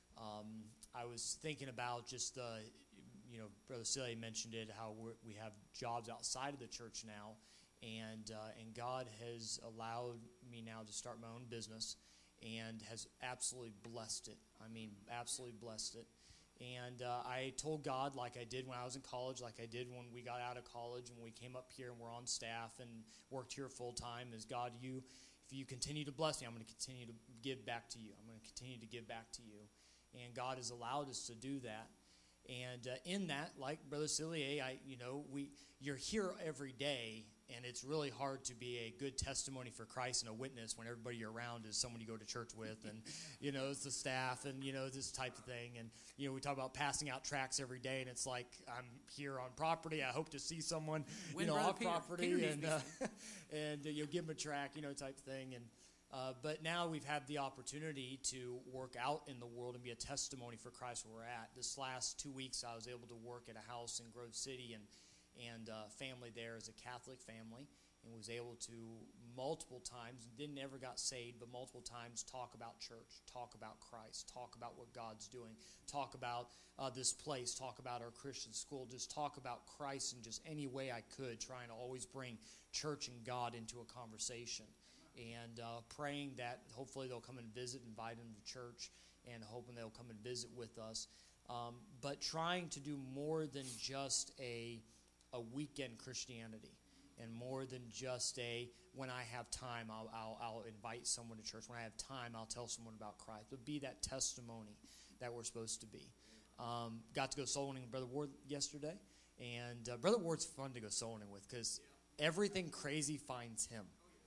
Um, I was thinking about just the, you know, Brother Celia mentioned it, how we're, we have jobs outside of the church now. And uh, and God has allowed me now to start my own business and has absolutely blessed it. I mean, absolutely blessed it. And uh, I told God, like I did when I was in college, like I did when we got out of college, when we came up here and we're on staff and worked here full time, is God, you, if you continue to bless me, I'm going to continue to give back to you. I'm going to continue to give back to you. And God has allowed us to do that. And uh, in that, like Brother Cillier, I, you know, we, you're here every day, and it's really hard to be a good testimony for Christ and a witness when everybody you're around is someone you go to church with, and, you know, it's the staff and, you know, this type of thing. And, you know, we talk about passing out tracts every day, and it's like, I'm here on property. I hope to see someone, When you know, Brother off Peter- property, Peter needs and, me uh, and uh, you know, give them a tract, you know, type of thing. And Uh, but now we've had the opportunity to work out in the world and be a testimony for Christ where we're at. This last two weeks, I was able to work at a house in Grove City and and uh, family there is a Catholic family, and was able to multiple times, didn't ever got saved, but multiple times talk about church, talk about Christ, talk about what God's doing, talk about uh, this place, talk about our Christian school, just talk about Christ in just any way I could, trying to always bring church and God into a conversation. And uh, praying that hopefully they'll come and visit, invite them to church, and hoping they'll come and visit with us. Um, but trying to do more than just a, a weekend Christianity, and more than just a, when I have time, I'll, I'll, I'll invite someone to church. When I have time, I'll tell someone about Christ. But be that testimony that we're supposed to be. Um, got to go soul winning with Brother Ward yesterday. And uh, Brother Ward's fun to go soul winning with because everything crazy finds him.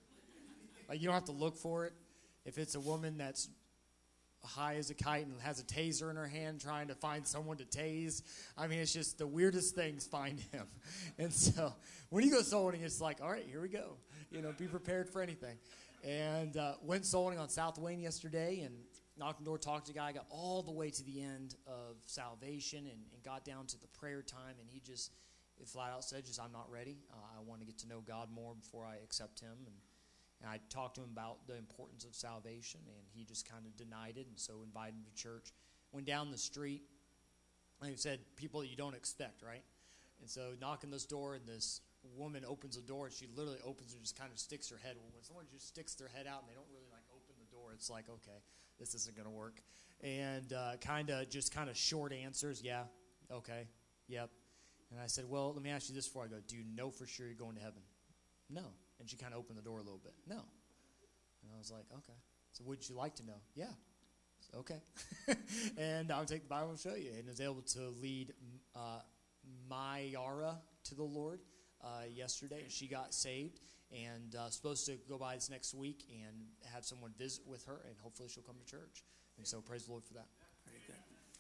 Like, you don't have to look for it. If it's a woman that's high as a kite and has a taser in her hand trying to find someone to tase, I mean, it's just the weirdest things find him. And so when you go soul winning, it's like, all right, here we go. You know, be prepared for anything. And uh, went soul winning on South Wayne yesterday and knocked on the door, talked to the guy, got all the way to the end of salvation and, and got down to the prayer time, and he just flat out said, just, I'm not ready. Uh, I want to get to know God more before I accept him. And And I talked to him about the importance of salvation, and he just kind of denied it, and so invited him to church. Went down the street, like I said, people that you don't expect, right? And so knock on this door, and this woman opens the door, and she literally opens and just kind of sticks her head. When someone just sticks their head out and they don't really like open the door, it's like, okay, this isn't going to work. And uh, kind of just kind of short answers, yeah, okay, yep. And I said, well, let me ask you this before I go. Do you know for sure you're going to heaven? No. And she kind of opened the door a little bit. No. And I was like, okay. So would you like to know? Yeah. So, okay. And I'll take the Bible and show you. And was able to lead uh, Mayara to the Lord uh, yesterday. And she got saved. And uh, supposed to go by this next week and have someone visit with her. And hopefully she'll come to church. And so praise the Lord for that. Very good.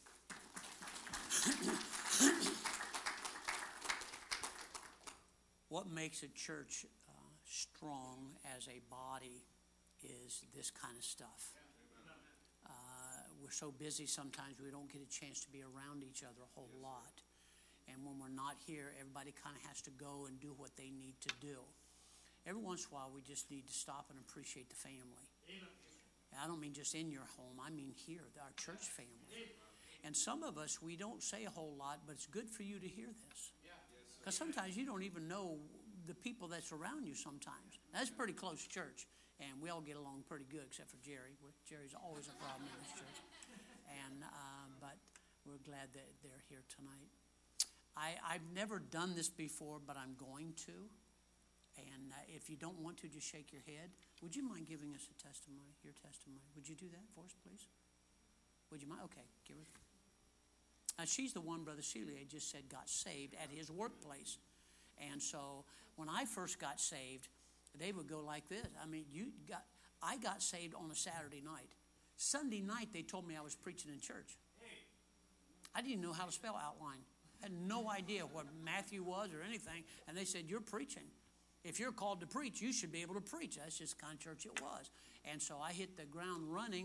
What makes a church uh, strong as a body is this kind of stuff. Uh, we're so busy sometimes we don't get a chance to be around each other a whole lot. And when we're not here, everybody kind of has to go and do what they need to do. Every once in a while, we just need to stop and appreciate the family. And I don't mean just in your home. I mean here, our church family. And some of us, we don't say a whole lot, but it's good for you to hear this. Because sometimes you don't even know the people that's around you sometimes. That's a pretty close church, and we all get along pretty good except for Jerry. Jerry's always a problem in this church. And uh, but we're glad that they're here tonight. I, I've never done this before, but I'm going to. And uh, if you don't want to, just shake your head. Would you mind giving us a testimony, your testimony? Would you do that for us, please? Would you mind? Okay, give it. Uh, she's the one Brother Celia just said got saved at his workplace. And so when I first got saved, they would go like this. I mean, you got. I got saved on a Saturday night. Sunday night, they told me I was preaching in church. I didn't know how to spell outline. I had no idea what Matthew was or anything. And they said, you're preaching. If you're called to preach, you should be able to preach. That's just the kind of church it was. And so I hit the ground running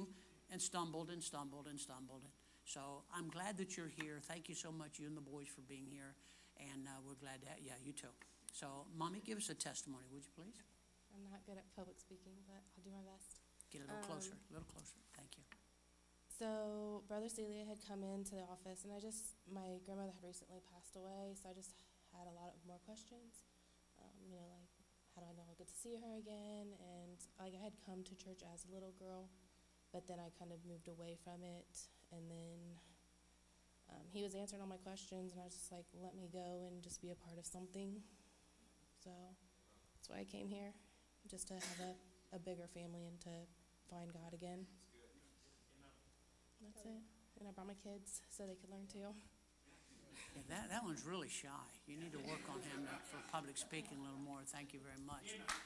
and stumbled and stumbled and stumbled. So I'm glad that you're here. Thank you so much, you and the boys, for being here. And uh, we're glad to have, yeah, you too. So, Mommy, give us a testimony, would you please? I'm not good at public speaking, but I'll do my best. Get a little Um, closer, a little closer. Thank you. So, Brother Celia had come into the office, and I just, my grandmother had recently passed away, so I just had a lot of more questions. Um, you know, like, how do I know I'll get to see her again? And, like, I had come to church as a little girl, but then I kind of moved away from it. And then um, he was answering all my questions, and I was just like, let me go and just be a part of something. So, that's why I came here, just to have a, a bigger family and to find God again. That's it. And I brought my kids so they could learn too. Yeah, that, that one's really shy. You need to work on him for public speaking a little more. Thank you very much.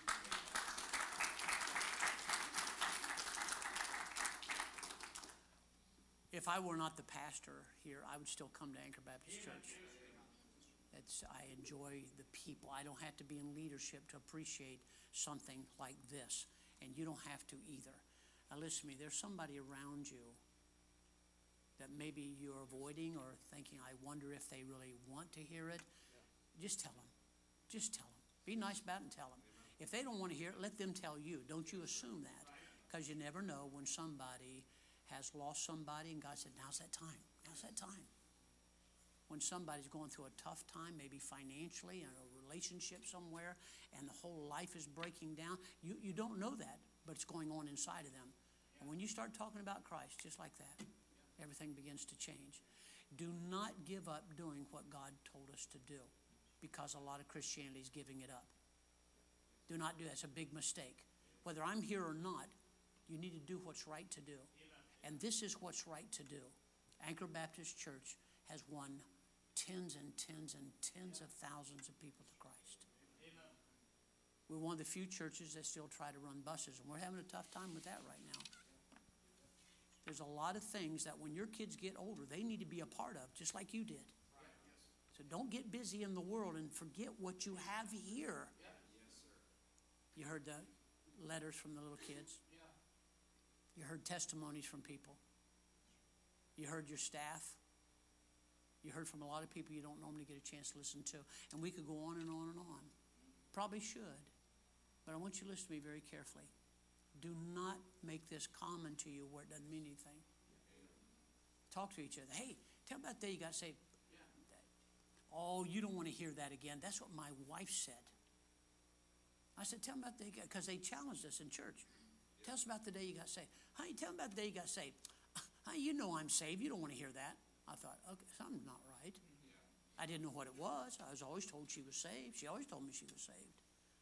If I were not the pastor here, I would still come to Anchor Baptist Church. It's, I enjoy the people. I don't have to be in leadership to appreciate something like this, and you don't have to either. Now listen to me, there's somebody around you that maybe you're avoiding or thinking, I wonder if they really want to hear it. Just tell them. Just tell them. Be nice about it and tell them. If they don't want to hear it, let them tell you. Don't you assume that, because you never know when somebody has lost somebody and God said, now's that time. Now's that time. When somebody's going through a tough time, maybe financially, in a relationship somewhere, and the whole life is breaking down, you, you don't know that, but it's going on inside of them. And when you start talking about Christ, just like that, everything begins to change. Do not give up doing what God told us to do, because a lot of Christianity is giving it up. Do not do that. It's a big mistake. Whether I'm here or not, you need to do what's right to do. And this is what's right to do. Anchor Baptist Church has won tens and tens and tens of thousands of people to Christ. We're one of the few churches that still try to run buses, and we're having a tough time with that right now. There's a lot of things that when your kids get older, they need to be a part of, just like you did. So don't get busy in the world and forget what you have here. You heard the letters from the little kids. You heard testimonies from people. You heard your staff. You heard from a lot of people you don't normally get a chance to listen to. And we could go on and on and on. Probably should. But I want you to listen to me very carefully. Do not make this common to you where it doesn't mean anything. Talk to each other. Hey, tell me about the day you got saved. Oh, you don't want to hear that again. That's what my wife said. I said, tell me about the day, because they challenged us in church. Tell us about the day you got saved. Honey, tell me about the day you got saved. Honey, you know I'm saved. You don't want to hear that. I thought, okay, something's not right. I didn't know what it was. I was always told she was saved. She always told me she was saved.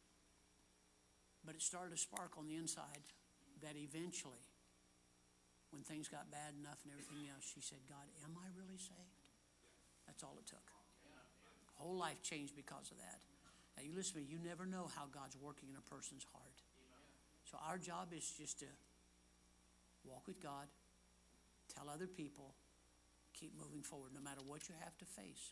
But it started a spark on the inside that eventually, when things got bad enough and everything else, she said, God, am I really saved? That's all it took. Whole life changed because of that. Now, you listen to me, you never know how God's working in a person's heart. So our job is just to walk with God, tell other people, keep moving forward no matter what you have to face.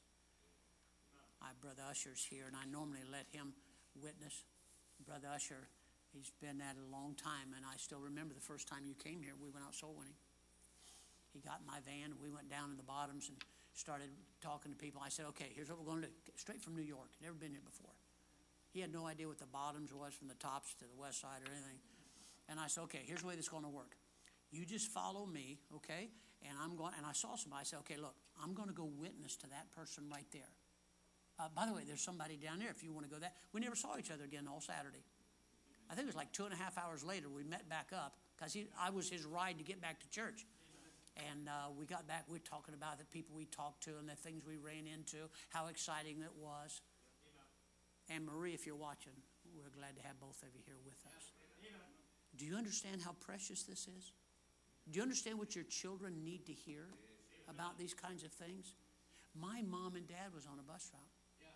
My brother Usher's here, and I normally let him witness. Brother Usher, he's been at it a long time, and I still remember the first time you came here, we went out soul winning. He got in my van, and we went down in the bottoms and started talking to people. I said, okay, here's what we're going to do. Straight from New York. Never been here before. He had no idea what the bottoms was from the tops to the west side or anything. And I said, okay, here's the way this is going to work. You just follow me, okay? And I'm going, and I saw somebody. I said, okay, look, I'm going to go witness to that person right there. Uh, by the way, there's somebody down there if you want to go that. We never saw each other again all Saturday. I think it was like two and a half hours later we met back up, because I was his ride to get back to church. And uh, we got back, we were talking about the people we talked to and the things we ran into, how exciting it was. And Marie, if you're watching, we're glad to have both of you here with us. Do you understand how precious this is? Do you understand what your children need to hear about these kinds of things? My mom and dad was on a bus route.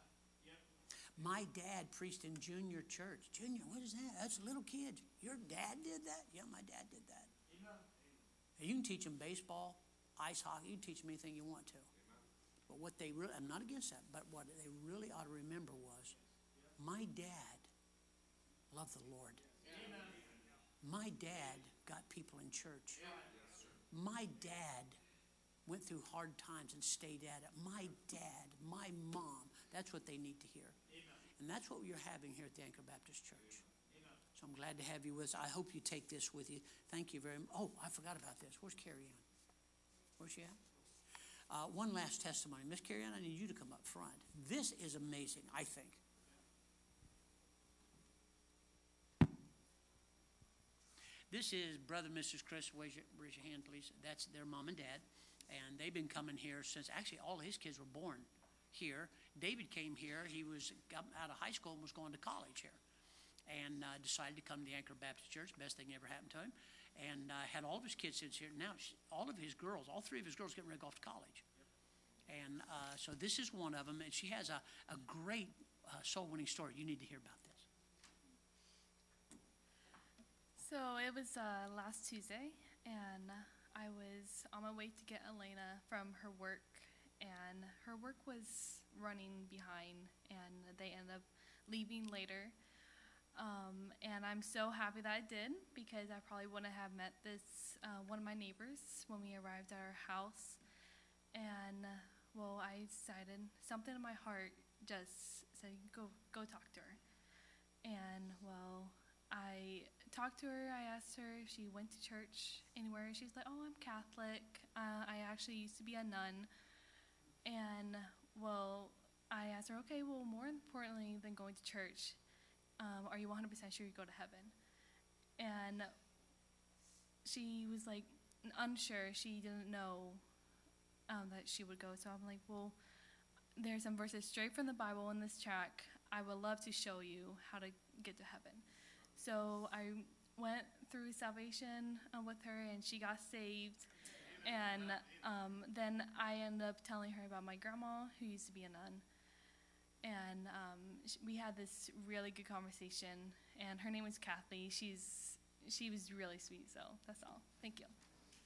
My dad preached in junior church. Junior, what is that? That's little kids. Your dad did that? Yeah, my dad did that. You can teach them baseball, ice hockey. You can teach them anything you want to. But what they really, I'm not against that, but what they really ought to remember was, my dad loved the Lord. My dad got people in church. My dad went through hard times and stayed at it. My dad, my mom, that's what they need to hear. Amen. And that's what you're having here at the Anchor Baptist Church. Amen. So I'm glad to have you with us. I hope you take this with you. Thank you very much. Oh, I forgot about this. Where's Carrie Ann? Where's she at? Uh, one last testimony. Miss Carrie Ann, I need you to come up front. This is amazing, I think. This is Brother and Missus Chris. Raise your, raise your hand, please. That's their mom and dad. And they've been coming here since, actually, all his kids were born here. David came here. He was out of high school and was going to college here. And uh, decided to come to the Anchor Baptist Church. Best thing ever happened to him. And uh, had all of his kids since here. Now, all of his girls, all three of his girls getting ready to go off to college. And uh, so this is one of them. And she has a, a great uh, soul-winning story. You need to hear about this. So it was uh, last Tuesday, and I was on my way to get Elena from her work, and her work was running behind, and they ended up leaving later. Um, and I'm so happy that I did, because I probably wouldn't have met this uh, one of my neighbors when we arrived at our house. And well, I decided, something in my heart just said, go go talk to her. And well, I talked to her. I asked her if she went to church anywhere. She's like, oh, I'm Catholic. Uh, I actually used to be a nun. And, well, I asked her, okay, well, more importantly than going to church, um, are you one hundred percent sure you go to heaven? And she was, like, unsure. She didn't know um, that she would go. So I'm like, well, there's some verses straight from the Bible in this track. I would love to show you how to get to heaven. So I went through salvation uh, with her, and she got saved. And um, then I ended up telling her about my grandma, who used to be a nun. And um, sh- we had this really good conversation. And her name was Kathy. She's she was really sweet. So that's all. Thank you.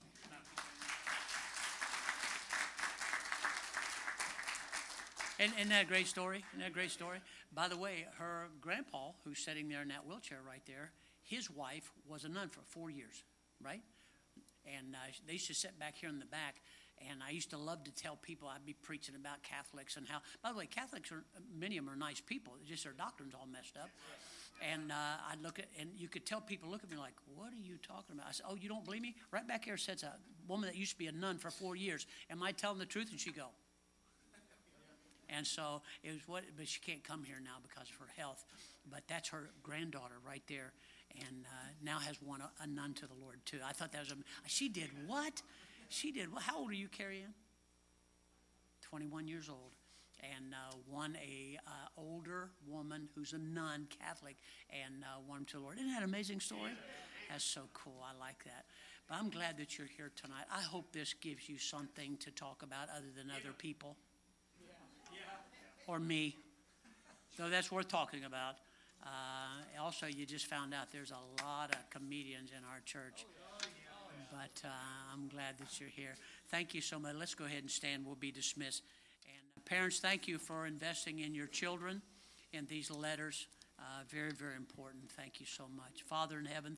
And, isn't that a great story? Isn't that a great story? By the way, her grandpa, who's sitting there in that wheelchair right there, his wife was a nun for four years, right? And uh, they used to sit back here in the back, and I used to love to tell people, I'd be preaching about Catholics and how, by the way, Catholics, are many of them are nice people. It's just their doctrine's all messed up. And uh, I'd look at, and you could tell people look at me like, what are you talking about? I said, oh, you don't believe me? Right back here sits a woman that used to be a nun for four years. Am I telling the truth? And she'd go. And so it was what, but she can't come here now because of her health. But that's her granddaughter right there, and uh, now has won a, a nun to the Lord too. I thought that was a. She did what? She did what? How old are you, Carrie Ann? twenty-one years old, and uh, won a uh, older woman who's a nun, Catholic, and uh, won to the Lord. Isn't that an amazing story? That's so cool. I like that. But I'm glad that you're here tonight. I hope this gives you something to talk about other than other people. Or me, so that's worth talking about. Uh, also, you just found out there's a lot of comedians in our church, but uh, I'm glad that you're here. Thank you so much. Let's go ahead and stand. We'll be dismissed. And uh, parents, thank you for investing in your children in these letters. Uh, very, very important. Thank you so much. Father in heaven,